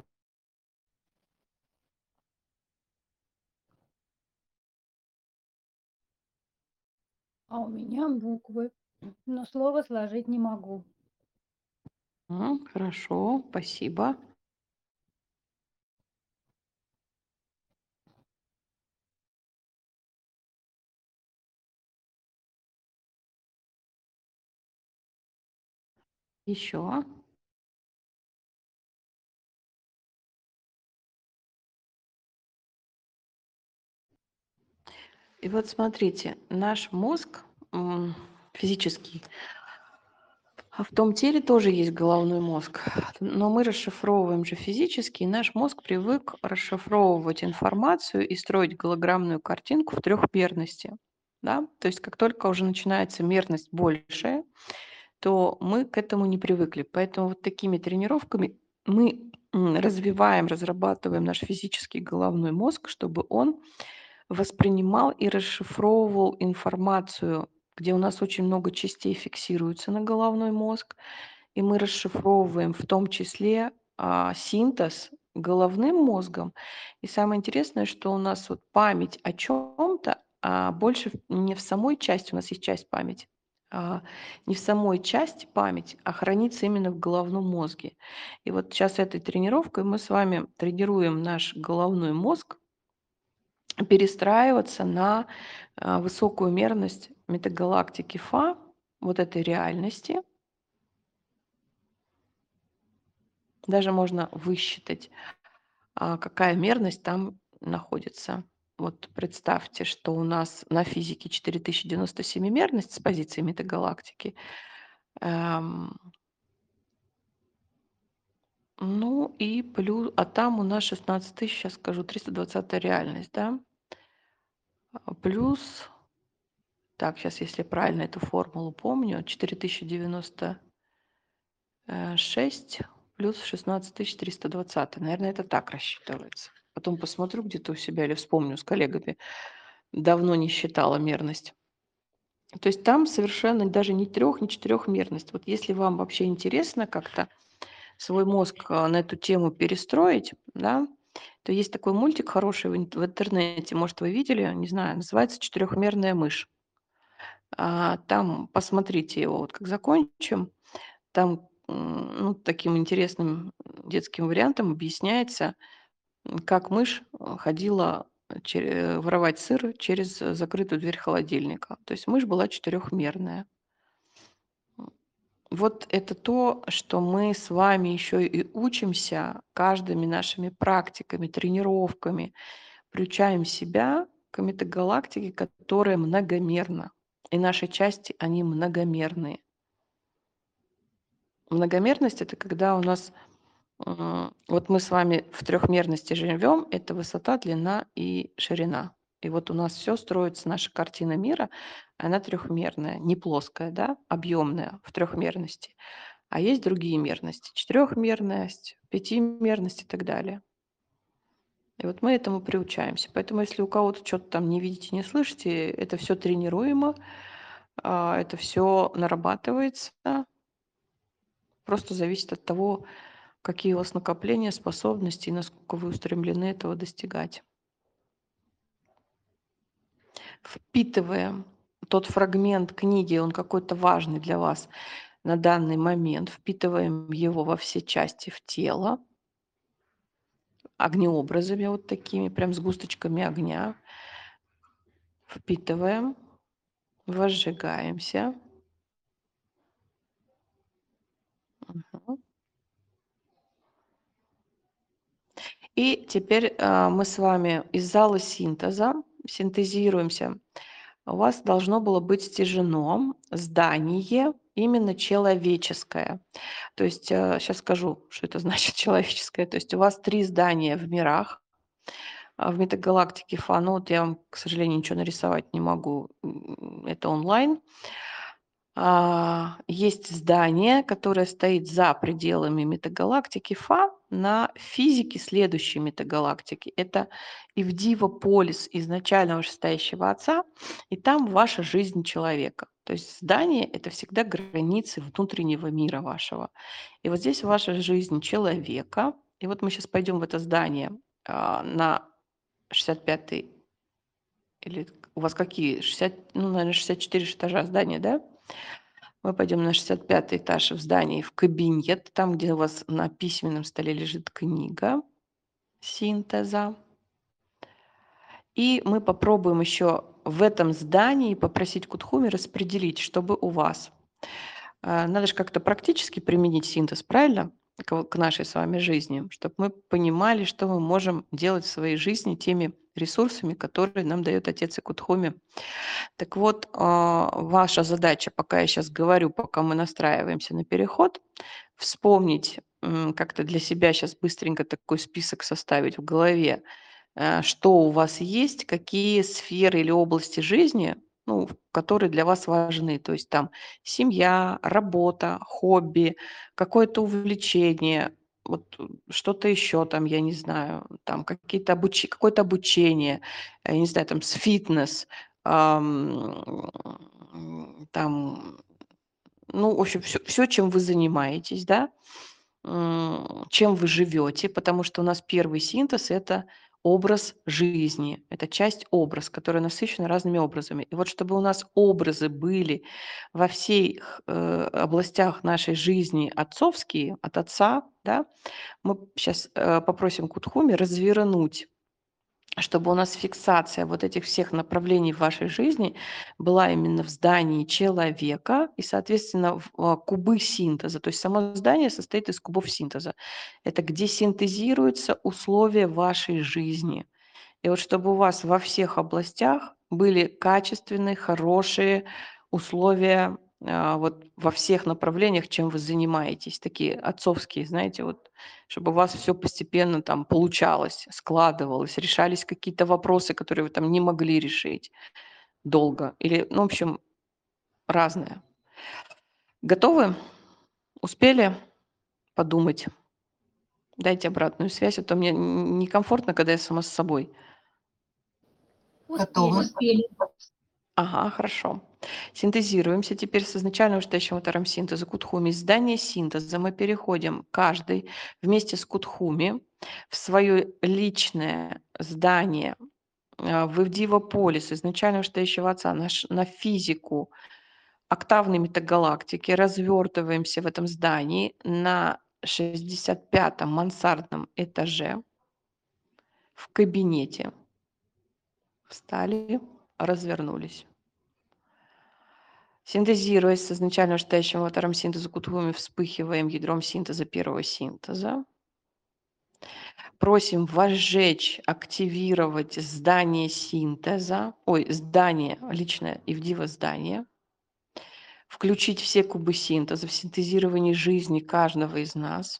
А у меня буквы, но слово сложить не могу. Хорошо. Спасибо. Еще. И вот смотрите, наш мозг физический, в том теле тоже есть головной мозг, но мы расшифровываем же физически, и наш мозг привык расшифровывать информацию и строить голограммную картинку в трехмерности. Да? То есть как только уже начинается мерность большая, то мы к этому не привыкли. Поэтому вот такими тренировками мы развиваем, разрабатываем наш физический головной мозг, чтобы он воспринимал и расшифровывал информацию, где у нас очень много частей фиксируется на головной мозг, и мы расшифровываем в том числе синтез головным мозгом. И самое интересное, что у нас вот память о чем-то, больше не в самой части, у нас есть часть памяти, не в самой части память, а хранится именно в головном мозге. И вот сейчас этой тренировкой мы с вами тренируем наш головной мозг перестраиваться на высокую мерность метагалактики Фа, вот этой реальности. Даже можно высчитать, какая мерность там находится. Вот представьте, что у нас на физике 4097 мерность с позиции метагалактики. Ну и плюс, а там у нас 16 тысяч, сейчас скажу, 320 реальность, да? Плюс, так, сейчас, если правильно эту формулу помню, 4096 плюс 16320. Наверное, это так рассчитывается. Потом посмотрю где-то у себя или вспомню с коллегами. Давно не считала мерность. То есть там совершенно даже не трех, не четырехмерность. Вот если вам вообще интересно как-то свой мозг на эту тему перестроить, да, то есть такой мультик хороший в интернете, может, вы видели, не знаю, называется «Четырехмерная мышь». Там посмотрите его, вот как закончим, там ну, таким интересным детским вариантом объясняется, как мышь ходила воровать сыр через закрытую дверь холодильника. То есть мышь была четырехмерная. Вот это то, что мы с вами еще и учимся каждыми нашими практиками, тренировками, приучаем себя к метагалактике, которая многомерна. И наши части, они многомерные. Многомерность — это когда у нас вот мы с вами в трехмерности живем, это высота, длина и ширина. И вот у нас все строится, наша картина мира, она трехмерная, не плоская, да, объемная в трехмерности. А есть другие мерности: четырехмерность, пятимерность и так далее. И вот мы этому приучаемся. Поэтому если у кого-то что то там не видите, не слышите, это все тренируемо, это все нарабатывается. Просто зависит от того, какие у вас накопления, способности и насколько вы устремлены этого достигать. Впитываем тот фрагмент книги, он какой-то важный для вас на данный момент, впитываем его во все части в тело, огнеобразами вот такими, прям сгусточками огня. Впитываем, возжигаемся. Мгм. И теперь мы с вами из зала синтеза синтезируемся. У вас должно было быть стяжено здание именно человеческое. То есть сейчас скажу, что это значит человеческое. То есть у вас 3 здания в мирах, в метагалактике Фа. Ну вот я вам, к сожалению, ничего нарисовать не могу, это онлайн. Есть здание, которое стоит за пределами метагалактики Фа на физике следующей метагалактики. Это Ивдива Полис изначально вышестоящего Отца, и там ваша жизнь человека. То есть здание — это всегда границы внутреннего мира вашего. И вот здесь ваша жизнь человека. И вот мы сейчас пойдем в это здание на 65-й, или у вас какие? 60, ну, наверное, 64 этажа здания, да? Мы пойдем на 65 этаж в здании, в кабинет, там, где у вас на письменном столе лежит книга синтеза. И мы попробуем еще в этом здании попросить Кутхуми распределить, чтобы у вас надо же как-то практически применить синтез, правильно? К нашей с вами жизни, чтобы мы понимали, что мы можем делать в своей жизни теми ресурсами, которые нам дает Отец и Кутхуми. Так вот, ваша задача, пока я сейчас говорю, пока мы настраиваемся на переход, вспомнить, как-то для себя сейчас быстренько такой список составить в голове, что у вас есть, какие сферы или области жизни, ну, которые для вас важны. То есть там семья, работа, хобби, какое-то увлечение, вот что-то еще там, я не знаю, там какое-то обучение, я не знаю, там фитнес, там, ну, в общем, все, чем вы занимаетесь, да, чем вы живете, потому что у нас первый синтез — это образ жизни, это часть-образ, которая насыщена разными образами. И вот чтобы у нас образы были во всех областях нашей жизни отцовские, от отца, да, мы сейчас попросим Кутхуми развернуть, чтобы у нас фиксация вот этих всех направлений в вашей жизни была именно в здании человека и, соответственно, кубы синтеза. То есть само здание состоит из кубов синтеза. Это где синтезируются условия вашей жизни. И вот чтобы у вас во всех областях были качественные, хорошие условия вот во всех направлениях, чем вы занимаетесь, такие отцовские, знаете, вот, чтобы у вас все постепенно там получалось, складывалось, решались какие-то вопросы, которые вы там не могли решить долго, или, ну, в общем, разное. Готовы? Успели подумать? Дайте обратную связь, а то мне некомфортно, когда я сама с собой. Готовы. Успели. Ага, хорошо. Синтезируемся теперь с изначально вышестоящим аватаром синтеза Кудхуми. Из здания синтеза мы переходим каждый вместе с Кудхуми в свое личное здание в Ивдива-полис изначально вышестоящего отца на физику октавной метагалактики, развертываемся в этом здании на 65-м мансардном этаже в кабинете. Встали, развернулись. Синтезируясь с изначально вышестоящим аватаром синтеза Кудхуми, вспыхиваем ядром синтеза первого синтеза. Просим возжечь, активировать здание синтеза, здание, личное Ивдива здание, включить все кубы синтеза в синтезировании жизни каждого из нас.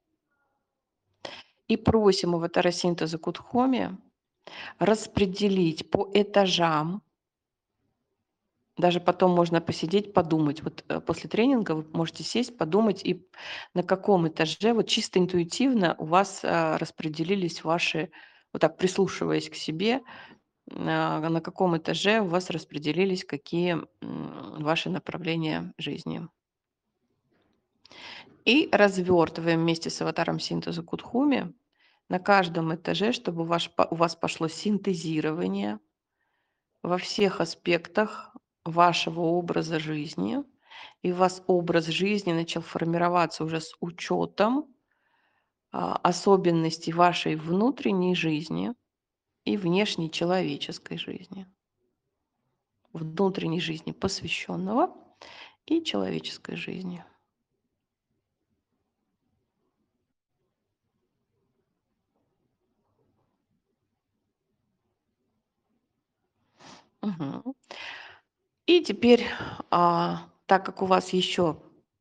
И просим аватара синтеза Кудхуми распределить по этажам. Даже потом можно посидеть, подумать. Вот после тренинга вы можете сесть, подумать, и на каком этаже, вот чисто интуитивно у вас распределились ваши, вот так прислушиваясь к себе, на каком этаже у вас распределились какие ваши направления жизни. И развертываем вместе с аватаром синтеза Кудхуми на каждом этаже, чтобы у вас пошло синтезирование во всех аспектах вашего образа жизни, и у вас образ жизни начал формироваться уже с учетом особенностей вашей внутренней жизни и внешней человеческой жизни. Внутренней жизни посвященного и человеческой жизни. Мгм. И теперь, так как у вас еще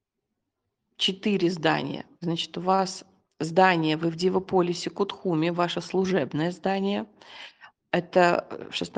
4 здания, значит, у вас здание в Ивдива-полисе Кудхуми, ваше служебное здание, это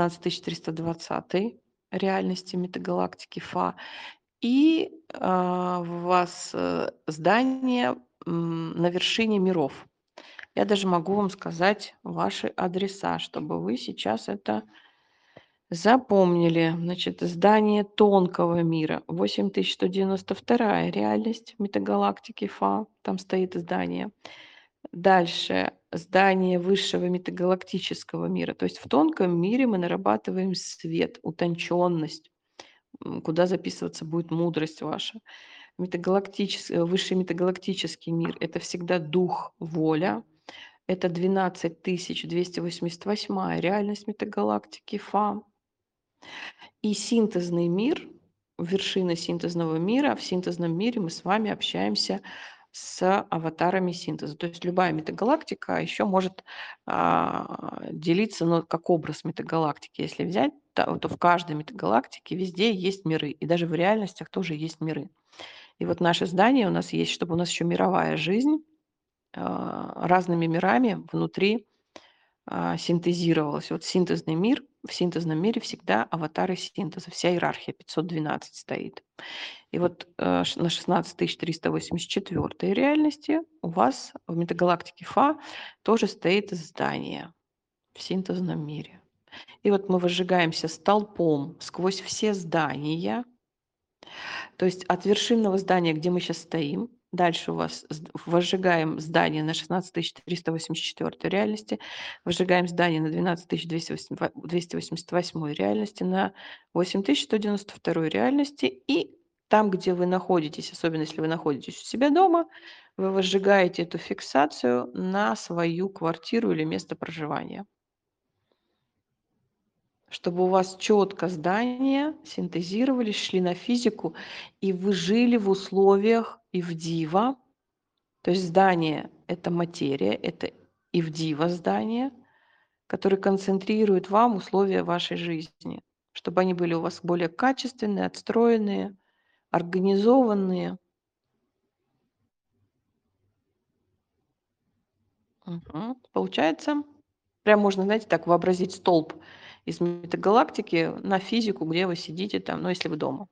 16320 реальности метагалактики Фа, и у вас здание на вершине миров. Я даже могу вам сказать ваши адреса, чтобы вы сейчас это запомнили. Значит, здание тонкого мира, 8192 реальность метагалактики Фа, там стоит здание. Дальше здание высшего метагалактического мира. То есть в тонком мире мы нарабатываем свет, утонченность, куда записываться будет мудрость ваша. Высший метагалактический мир – это всегда дух, воля. Это 12288 реальность метагалактики Фа. И синтезный мир, вершина синтезного мира, в синтезном мире мы с вами общаемся с аватарами синтеза. То есть любая метагалактика еще может делиться, как образ метагалактики. Если взять, то в каждой метагалактике везде есть миры, и даже в реальностях тоже есть миры. И вот наше здание у нас есть, чтобы у нас еще мировая жизнь разными мирами внутри синтезировалась. Вот синтезный мир, в синтезном мире всегда аватары синтеза, вся иерархия 512 стоит. И вот на 16384 реальности у вас в метагалактике Фа тоже стоит здание в синтезном мире. И вот мы выжигаемся столпом сквозь все здания, то есть от вершинного здания, где мы сейчас стоим, дальше у вас возжигаем здание на 16384 реальности, выжигаем здание на 12288 реальности, на 8192 реальности, и там, где вы находитесь, особенно если вы находитесь у себя дома, вы возжигаете эту фиксацию на свою квартиру или место проживания, чтобы у вас четко здания синтезировались, шли на физику, и вы жили в условиях Ивдива. То есть здание – это материя, это Ивдива здание, которое концентрирует вам условия вашей жизни, чтобы они были у вас более качественные, отстроенные, организованные. Получается, прям можно, знаете, так вообразить столб из метагалактики на физику, где вы сидите там, ну, если вы дома.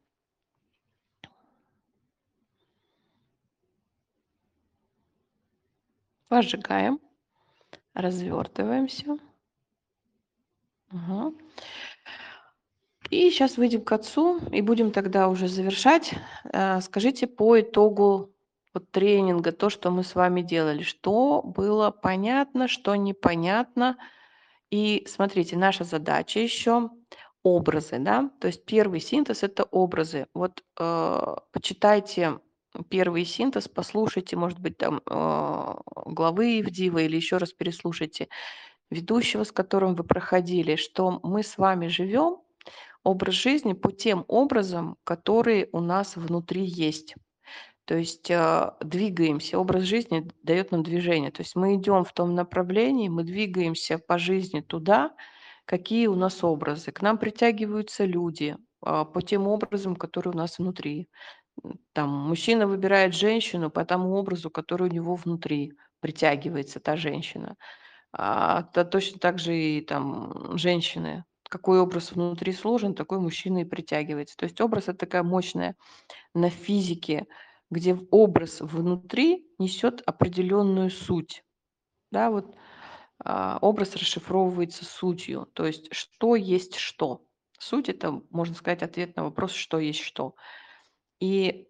Возжигаем, развертываемся. И сейчас выйдем к отцу и будем тогда уже завершать. Скажите по итогу вот тренинга, то, что мы с вами делали, что было понятно, что непонятно. И смотрите, наша задача еще образы, да, то есть первый синтез – это образы. Вот почитайте первый синтез, послушайте, может быть, там главы Ивдива или еще раз переслушайте ведущего, с которым вы проходили, что мы с вами живем образ жизни по тем образам, которые у нас внутри есть. То есть двигаемся, образ жизни дает нам движение. То есть мы идем в том направлении, мы двигаемся по жизни туда, какие у нас образы. К нам притягиваются люди по тем образам, которые у нас внутри. Там мужчина выбирает женщину по тому образу, который у него внутри притягивается та женщина. Точно так же и там женщины. Какой образ внутри сложен, такой мужчина и притягивается. То есть образ – это такая мощная на физике, где образ внутри несет определенную суть. Да, вот образ расшифровывается сутью, то есть что есть что. Суть – это, можно сказать, ответ на вопрос, что есть что. И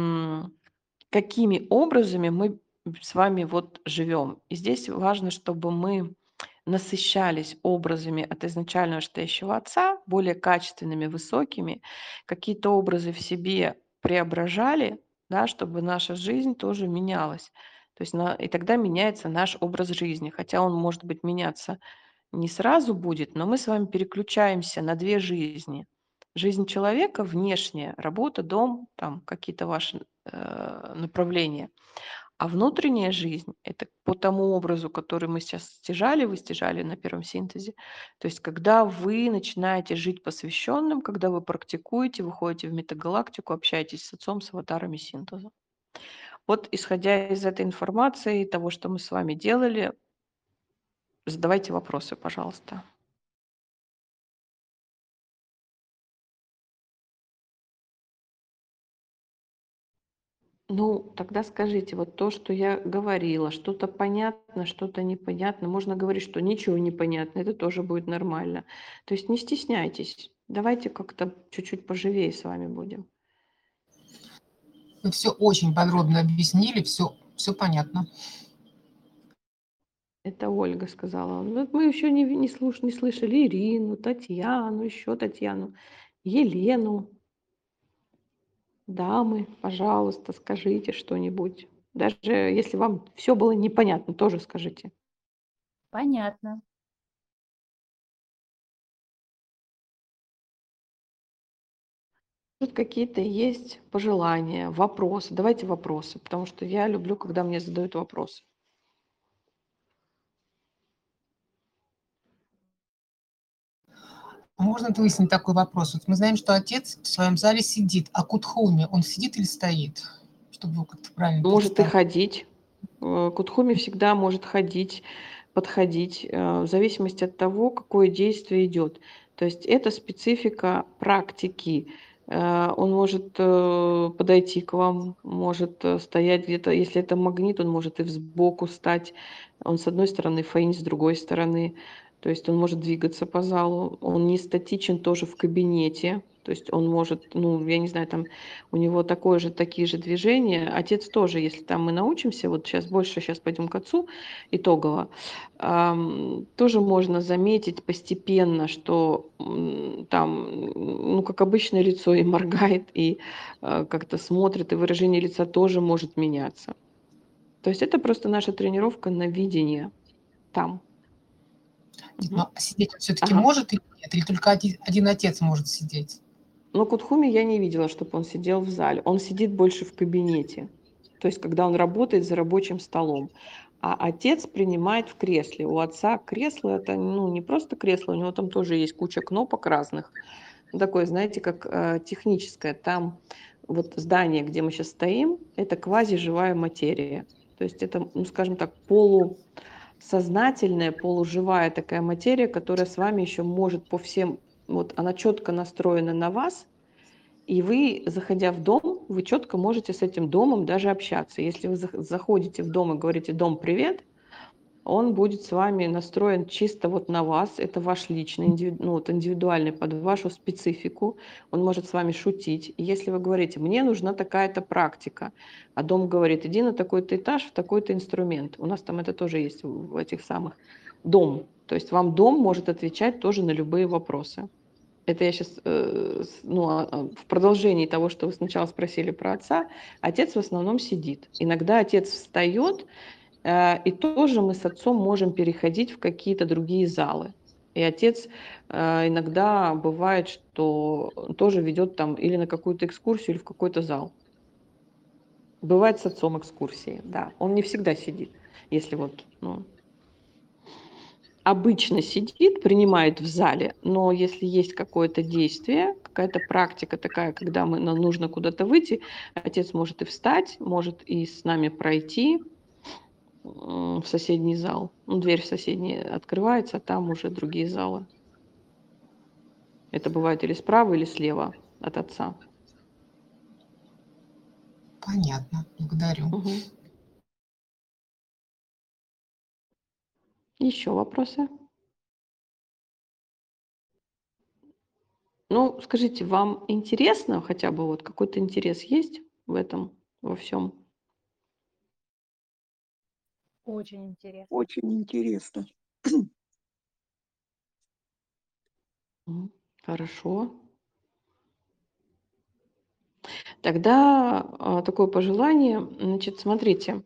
какими образами мы с вами вот живем. И здесь важно, чтобы мы насыщались образами от изначально настоящего отца, более качественными, высокими, какие-то образы в себе преображали, да, чтобы наша жизнь тоже менялась. То есть и тогда меняется наш образ жизни, хотя он может быть меняться не сразу будет, но мы с вами переключаемся на две жизни. Жизнь человека внешняя, работа, дом, там какие-то ваши направления. А внутренняя жизнь – это по тому образу, который мы сейчас стяжали, вы стяжали на первом синтезе. То есть когда вы начинаете жить посвященным, когда вы практикуете, выходите в метагалактику, общаетесь с отцом, с аватарами синтеза. Вот исходя из этой информации, того, что мы с вами делали, задавайте вопросы, пожалуйста. Ну, тогда скажите, вот то, что я говорила, что-то понятно, что-то непонятно. Можно говорить, что ничего не понятно, это тоже будет нормально. То есть не стесняйтесь. Давайте как-то чуть-чуть поживее с вами будем. Вы все очень подробно объяснили, все понятно. Это Ольга сказала. Ну, мы еще не слышали Ирину, Татьяну, еще Татьяну, Елену. Дамы, пожалуйста, скажите что-нибудь. Даже если вам все было непонятно, тоже скажите. Понятно. Может, какие-то есть пожелания, вопросы? Давайте вопросы, потому что я люблю, когда мне задают вопросы. А можно выяснить такой вопрос? Вот мы знаем, что отец в своем зале сидит, а Кутхуми, он сидит или стоит? Чтобы его как-то правильно Может и представить. ходить. Кутхуми всегда может ходить, подходить, в зависимости от того, какое действие идет. То есть это специфика практики. Он может подойти к вам, может стоять где-то. Если это магнит, он может и сбоку стать. Он с одной стороны, фаинь с другой стороны. То есть он может двигаться по залу. Он не статичен тоже в кабинете. То есть он может, ну, я не знаю, там у него такие же движения. Отец тоже, если там мы научимся, вот сейчас пойдем к отцу итогово, тоже можно заметить постепенно, что там, ну, как обычное лицо и моргает, и как-то смотрит, и выражение лица тоже может меняться. То есть это просто наша тренировка на видение там. Нет, Мгм. но сидеть он все-таки Ага. может или нет? Или только один отец может сидеть? Но Кутхуми я не видела, чтобы он сидел в зале. Он сидит больше в кабинете. То есть, когда он работает за рабочим столом. А отец принимает в кресле. У отца кресло – это ну, не просто кресло, у него там тоже есть куча кнопок разных. Ну, такое, знаете, как техническое. Там вот здание, где мы сейчас стоим, это квазиживая материя. То есть это, ну, скажем так, полусознательная, полуживая такая материя, которая с вами еще может по всем вот она четко настроена на вас, и вы, заходя в дом, вы четко можете с этим домом даже общаться. Если вы заходите в дом и говорите «Дом, привет», он будет с вами настроен чисто вот на вас. Это ваш личный, ну, вот индивидуальный под вашу специфику. Он может с вами шутить. И если вы говорите, мне нужна такая-то практика, а дом говорит, иди на такой-то этаж, в такой-то инструмент. У нас там это тоже есть в этих самых. Дом. То есть вам дом может отвечать тоже на любые вопросы. Это я сейчас в продолжении того, что вы сначала спросили про отца. Отец в основном сидит. Иногда отец встает, и тоже мы с отцом можем переходить в какие-то другие залы. И отец иногда бывает, что тоже ведет там или на какую-то экскурсию, или в какой-то зал. Бывает с отцом экскурсии, да. Он не всегда сидит, если вот, обычно сидит, принимает в зале, но если есть какое-то действие, какая-то практика такая, когда нам нужно куда-то выйти, отец может и встать, может и с нами пройти в соседний зал. Ну, дверь в соседний открывается, а там уже другие залы. Это бывает или справа, или слева от отца. Понятно, благодарю. Еще вопросы? Ну, скажите, вам интересно, хотя бы вот какой-то интерес есть в этом, во всем? Очень интересно. Очень интересно. Хорошо. Тогда такое пожелание. Значит, смотрите,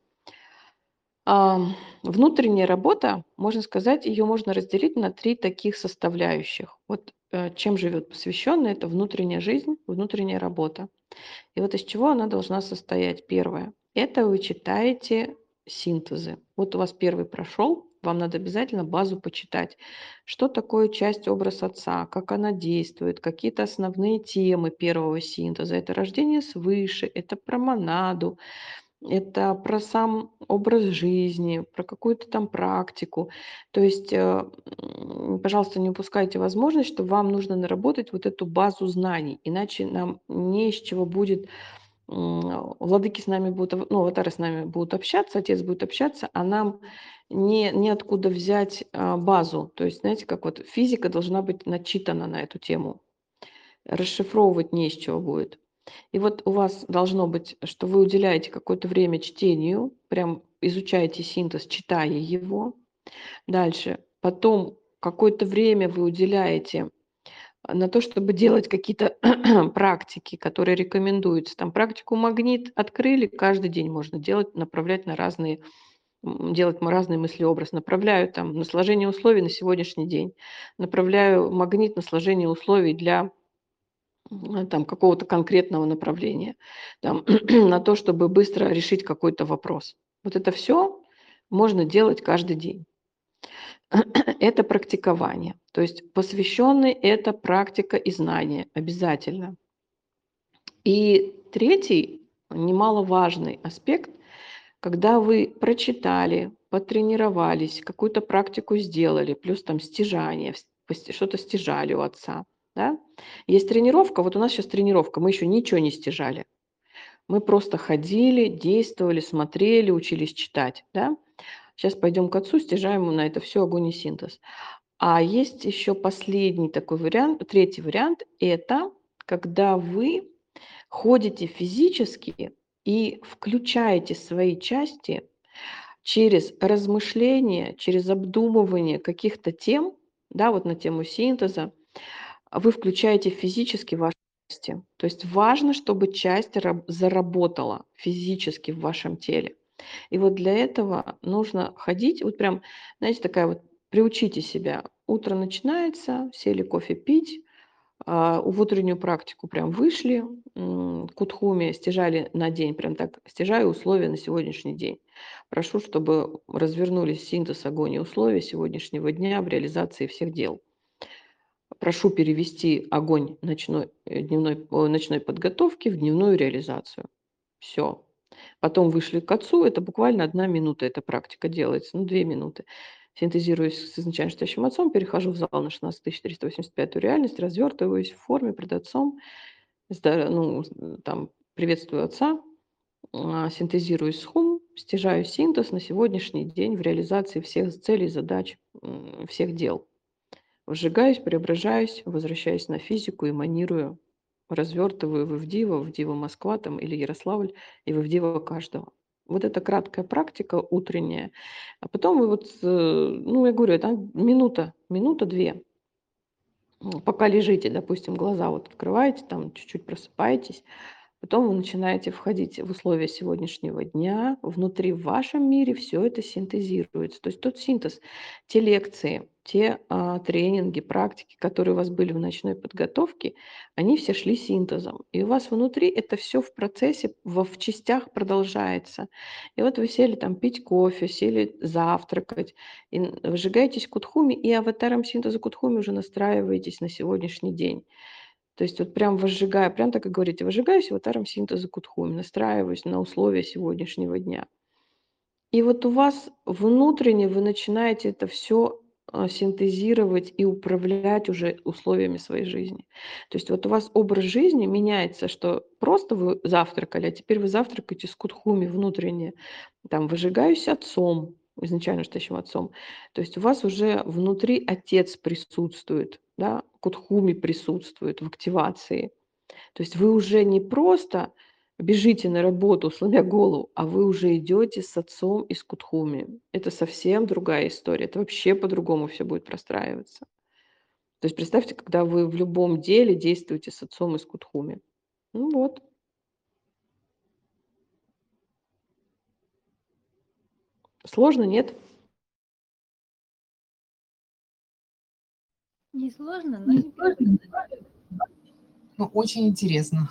внутренняя работа, можно сказать, ее можно разделить на 3 таких составляющих. Вот чем живет посвященный, это внутренняя жизнь, внутренняя работа. И вот из чего она должна состоять? Первое. Это вы читаете синтезы. Вот у вас первый прошел, вам надо обязательно базу почитать. Что такое часть образ отца, как она действует, какие-то основные темы первого синтеза. Это рождение свыше, это про монаду, это про сам образ жизни, про какую-то там практику. То есть, пожалуйста, не упускайте возможность, что вам нужно наработать вот эту базу знаний, иначе нам не с чего будет. Владыки с нами будут, аватары с нами будут общаться, отец будет общаться, а нам неоткуда взять базу. То есть, знаете, как вот физика должна быть начитана на эту тему. Расшифровывать не с чего будет. И вот у вас должно быть, что вы уделяете какое-то время чтению, прям изучаете синтез, читая его. Дальше. Потом какое-то время вы уделяете на то, чтобы делать какие-то практики, которые рекомендуются. Там практику магнит открыли, каждый день можно делать, направлять на разные, делать разный мыслеобраз. Направляю там на сложение условий на сегодняшний день. Направляю магнит на сложение условий для там какого-то конкретного направления, там, на то, чтобы быстро решить какой-то вопрос. Вот это все можно делать каждый день. Это практикование. То есть посвященный – это практика и знание обязательно. И третий, немаловажный аспект, когда вы прочитали, потренировались, какую-то практику сделали, плюс там стяжание, что-то стяжали у отца. Да? Есть тренировка, вот у нас сейчас тренировка, мы еще ничего не стяжали. Мы просто ходили, действовали, смотрели, учились читать. Да? Сейчас пойдем к отцу, стяжаем на это все огонь и синтез. А есть еще последний такой вариант, третий вариант, это когда вы ходите физически и включаете свои части через размышление, через обдумывание каких-то тем, да, вот на тему синтеза, вы включаете физически ваши части. То есть важно, чтобы часть заработала физически в вашем теле. И вот для этого нужно ходить, вот прям, знаете, такая вот, приучите себя. Утро начинается, сели кофе пить, в утреннюю практику прям вышли, к Утхуме стяжали на день, прям так, стяжаю условия на сегодняшний день. Прошу, чтобы развернулись синтез, огонь и условия сегодняшнего дня в реализации всех дел. Прошу перевести огонь ночной подготовки в дневную реализацию. Все. Потом вышли к отцу, это буквально 1 минута, эта практика делается, 2 минуты. Синтезируюсь с изначально стоящим отцом, перехожу в зал на 16385 реальность, развертываюсь в форме пред отцом, там приветствую отца, синтезируюсь с хум, стяжаю синтез на сегодняшний день в реализации всех целей, задач, всех дел. Сжигаюсь, преображаюсь, возвращаюсь на физику, эманирую, развертываю в Дива Москва там, или Ярославль, и в Дива каждого. Вот это краткая практика утренняя. А потом вы вот, ну, я говорю, это минута-две. Пока лежите, допустим, глаза вот открываете, там чуть-чуть просыпаетесь, потом вы начинаете входить в условия сегодняшнего дня. Внутри в вашем мире все это синтезируется. То есть тот синтез, те лекции, те тренинги, практики, которые у вас были в ночной подготовке, они все шли синтезом. И у вас внутри это все в процессе, в частях продолжается. И вот вы сели там пить кофе, сели завтракать, и выжигаетесь кутхуми, и аватаром синтеза кутхуми уже настраиваетесь на сегодняшний день. То есть вот прям возжигая, прям так и говорите, выжигаюсь аватаром синтеза кутхуми, настраиваюсь на условия сегодняшнего дня. И вот у вас внутренне вы начинаете это все синтезировать и управлять уже условиями своей жизни. То есть вот у вас образ жизни меняется, что просто вы завтракали, а теперь вы завтракаете с кутхуми внутренне. Там выжигаюсь отцом, изначально настоящим отцом. То есть у вас уже внутри отец присутствует, да, кутхуми присутствует в активации. То есть вы уже не просто бежите на работу, сломя голову, а вы уже идете с отцом и с кутхуми. Это совсем другая история. Это вообще по-другому все будет простраиваться. То есть представьте, когда вы в любом деле действуете с отцом и с кутхуми. Ну вот. Сложно, нет? Несложно, но неприятно. Ну, очень интересно.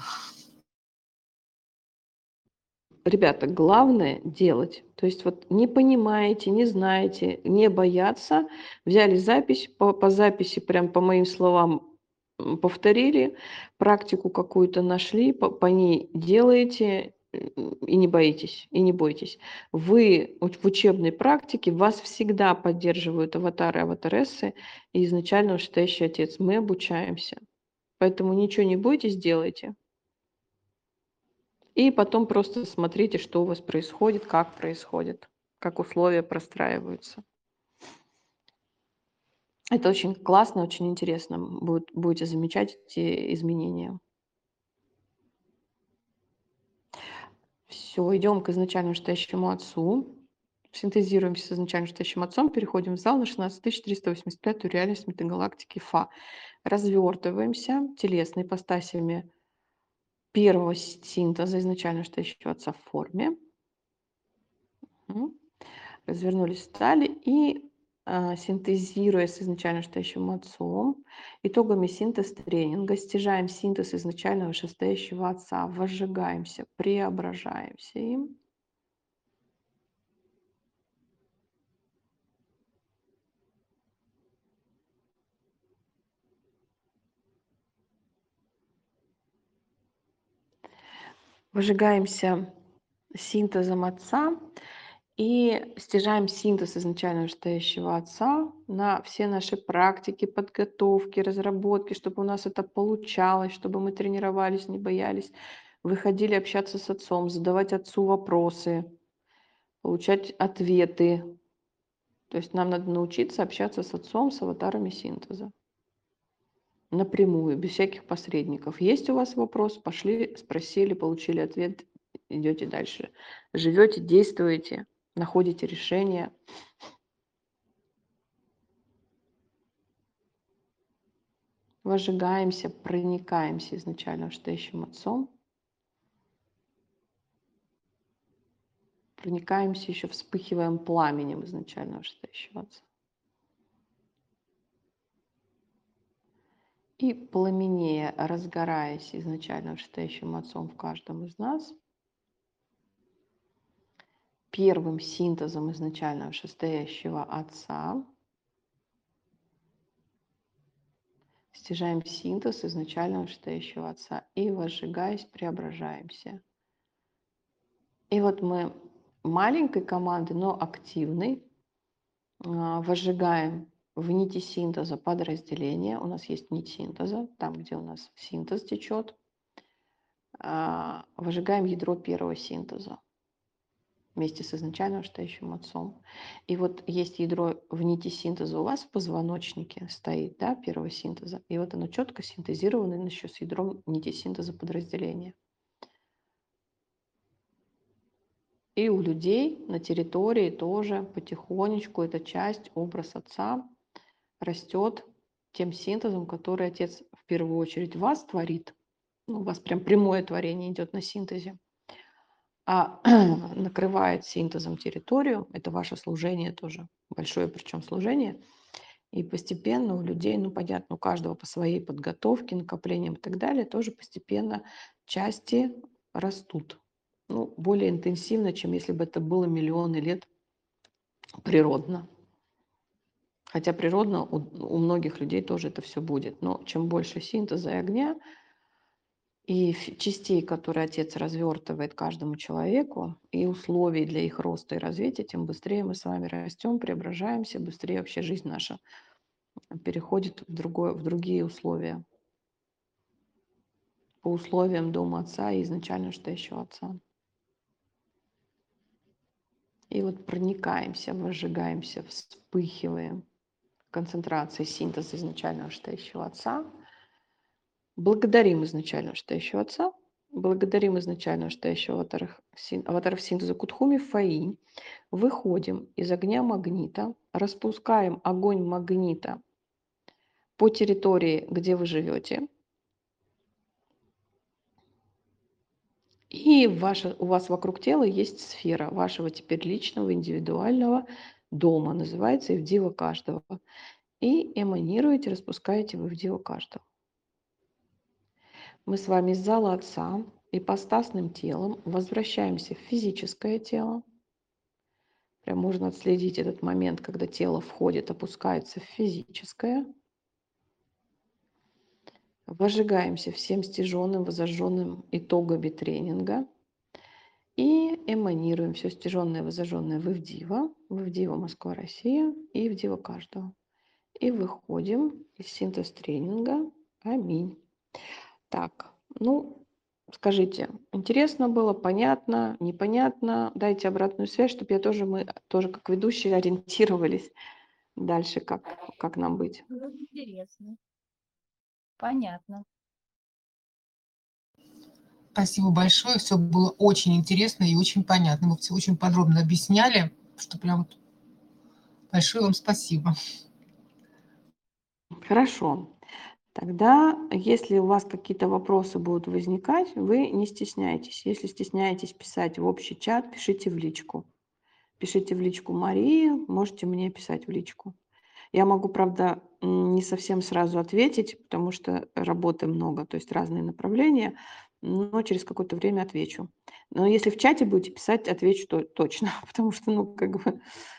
Ребята, главное делать. То есть вот не понимаете, не знаете, не бояться. Взяли запись, по записи, прям по моим словам, повторили, практику какую-то нашли, по ней делаете, и не боитесь, и не бойтесь. Вы в учебной практике, вас всегда поддерживают аватары, аватарессы и изначально вышестоящий отец. Мы обучаемся. Поэтому ничего не бойтесь, делайте. И потом просто смотрите, что у вас происходит, как условия простраиваются. Это очень классно, очень интересно. Будете замечать эти изменения. Все, идем к изначально вышестоящему отцу. Синтезируемся с изначально вышестоящим отцом, переходим в зал на 16385 реальность метагалактики Фа. Развертываемся телесной ипостасями первого синтеза изначально вышестоящего отца в форме. Развернулись, встали и, синтезируя с изначально вышестоящим отцом, итогами синтез-тренинга стяжаем синтез изначально вышестоящего отца, возжигаемся, преображаемся им. Выжигаемся синтезом отца и стяжаем синтез изначально вышестоящего отца на все наши практики, подготовки, разработки, чтобы у нас это получалось, чтобы мы тренировались, не боялись, выходили общаться с отцом, задавать отцу вопросы, получать ответы. То есть нам надо научиться общаться с отцом, с аватарами синтеза. Напрямую, без всяких посредников. Есть у вас вопрос, пошли, спросили, получили ответ, идете дальше. Живете, действуете, находите решение. Возжигаемся, проникаемся изначально вышестоящим отцом. Проникаемся, еще вспыхиваем пламенем изначально вышестоящего отца. И пламенея, разгораясь изначально вышестоящим отцом в каждом из нас, первым синтезом изначально вышестоящего отца стяжаем синтез изначально вышестоящего отца и, возжигаясь, преображаемся. И вот мы маленькой командой, но активной, возжигаем в нити синтеза подразделения. У нас есть нить синтеза, там, где у нас синтез течет. Выжигаем ядро первого синтеза. вместе с изначально вышестоящим отцом. И вот есть ядро в нити синтеза у вас в позвоночнике стоит, да, первого синтеза. И вот оно четко синтезировано еще с ядром нити синтеза подразделения. И у людей на территории тоже потихонечку эта часть, образ отца растет тем синтезом, который отец в первую очередь в вас творит. Ну, у вас прям прямое творение идет на синтезе. А накрывает синтезом территорию, это ваше служение тоже, большое причем служение. И постепенно у людей, ну понятно, у каждого по своей подготовке, накоплениям и так далее, тоже постепенно части растут. Ну, более интенсивно, чем если бы это было миллионы лет природно. Хотя природно у многих людей тоже это все будет. Но чем больше синтеза и огня, и частей, которые отец развертывает каждому человеку, и условий для их роста и развития, тем быстрее мы с вами растем, преображаемся, быстрее вообще жизнь наша переходит в другие условия. По условиям дома отца и изначально стоящего отца. И вот проникаемся, выжигаемся, вспыхиваем концентрацией синтеза изначального стоящего отца. Благодарим изначально стоящего отца, благодарим изначально стоящего аватаров синтеза Кутхуми Фаи, выходим из огня магнита, распускаем огонь магнита по территории, где вы живете, и у вас вокруг тела есть сфера вашего теперь личного, индивидуального дома, называется Ивдива каждого. И эманируете, распускаете вы Ивдива каждого. Мы с вами из зала Отца ипостасным телом возвращаемся в физическое тело. Прям можно отследить этот момент, когда тело входит, опускается в физическое. Возжигаемся всем стяженным, возожженным итогами тренинга. И эманируем все стяженное, возожженное в Ивдива Москва, Россия и Ивдива каждого. И выходим из синтез-тренинга. Аминь. Так, ну, скажите, интересно было, понятно, непонятно? Дайте обратную связь, чтобы мы тоже как ведущие ориентировались дальше, как нам быть. Интересно. Понятно. Спасибо большое. Все было очень интересно и очень понятно. Вы все очень подробно объясняли, что прям вот большое вам спасибо. Хорошо. Тогда, если у вас какие-то вопросы будут возникать, вы не стесняйтесь. Если стесняетесь писать в общий чат, пишите в личку. Пишите в личку Марии, можете мне писать в личку. Я могу, правда, не совсем сразу ответить, потому что работы много, то есть разные направления, но через какое-то время отвечу. Но если в чате будете писать, отвечу точно, потому что, ну, как бы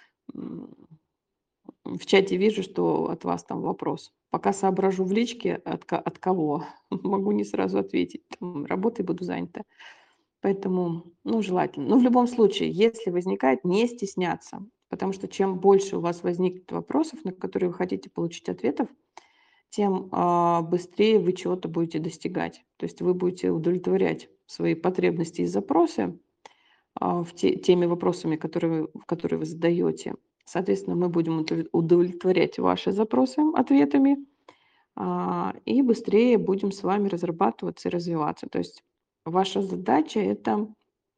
в чате вижу, что от вас там вопрос. Пока соображу в личке, от кого, могу не сразу ответить. Там, работой буду занята. Поэтому, ну, желательно. Но в любом случае, если возникает, не стесняться. Потому что чем больше у вас возникнет вопросов, на которые вы хотите получить ответов, тем быстрее вы чего-то будете достигать. То есть вы будете удовлетворять свои потребности и запросы теми вопросами, которые вы задаете. Соответственно, мы будем удовлетворять ваши запросы ответами и быстрее будем с вами разрабатываться и развиваться. То есть ваша задача – это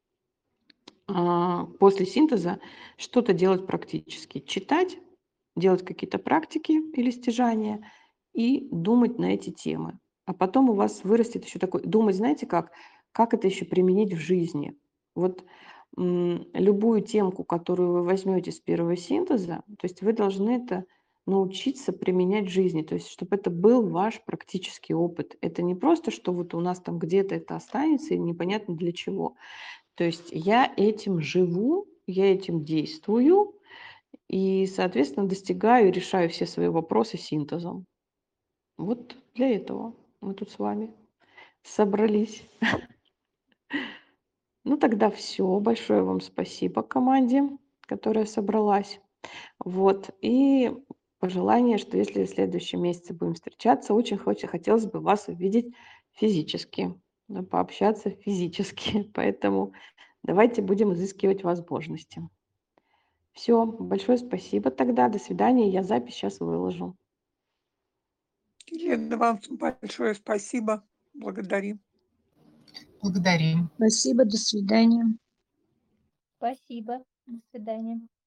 после синтеза что-то делать практически. Читать, делать какие-то практики или стяжания и думать на эти темы. А потом у вас вырастет еще такой, думать, знаете как? Как это еще применить в жизни? Вот любую темку, которую вы возьмете с первого синтеза, то есть вы должны это научиться применять в жизни, то есть чтобы это был ваш практический опыт. Это не просто, что вот у нас там где-то это останется и непонятно для чего. То есть я этим живу, я этим действую и, соответственно, достигаю и решаю все свои вопросы синтезом. Вот для этого мы тут с вами собрались. Ну тогда все. Большое вам спасибо команде, которая собралась. Вот. И пожелание, что если в следующем месяце будем встречаться, очень хотелось бы вас увидеть физически, пообщаться физически. Поэтому Давайте будем изыскивать возможности. Все, большое спасибо тогда. До свидания. Я запись сейчас выложу. Елена, вам большое спасибо. Благодарим. Благодарим. Спасибо, до свидания. Спасибо. До свидания.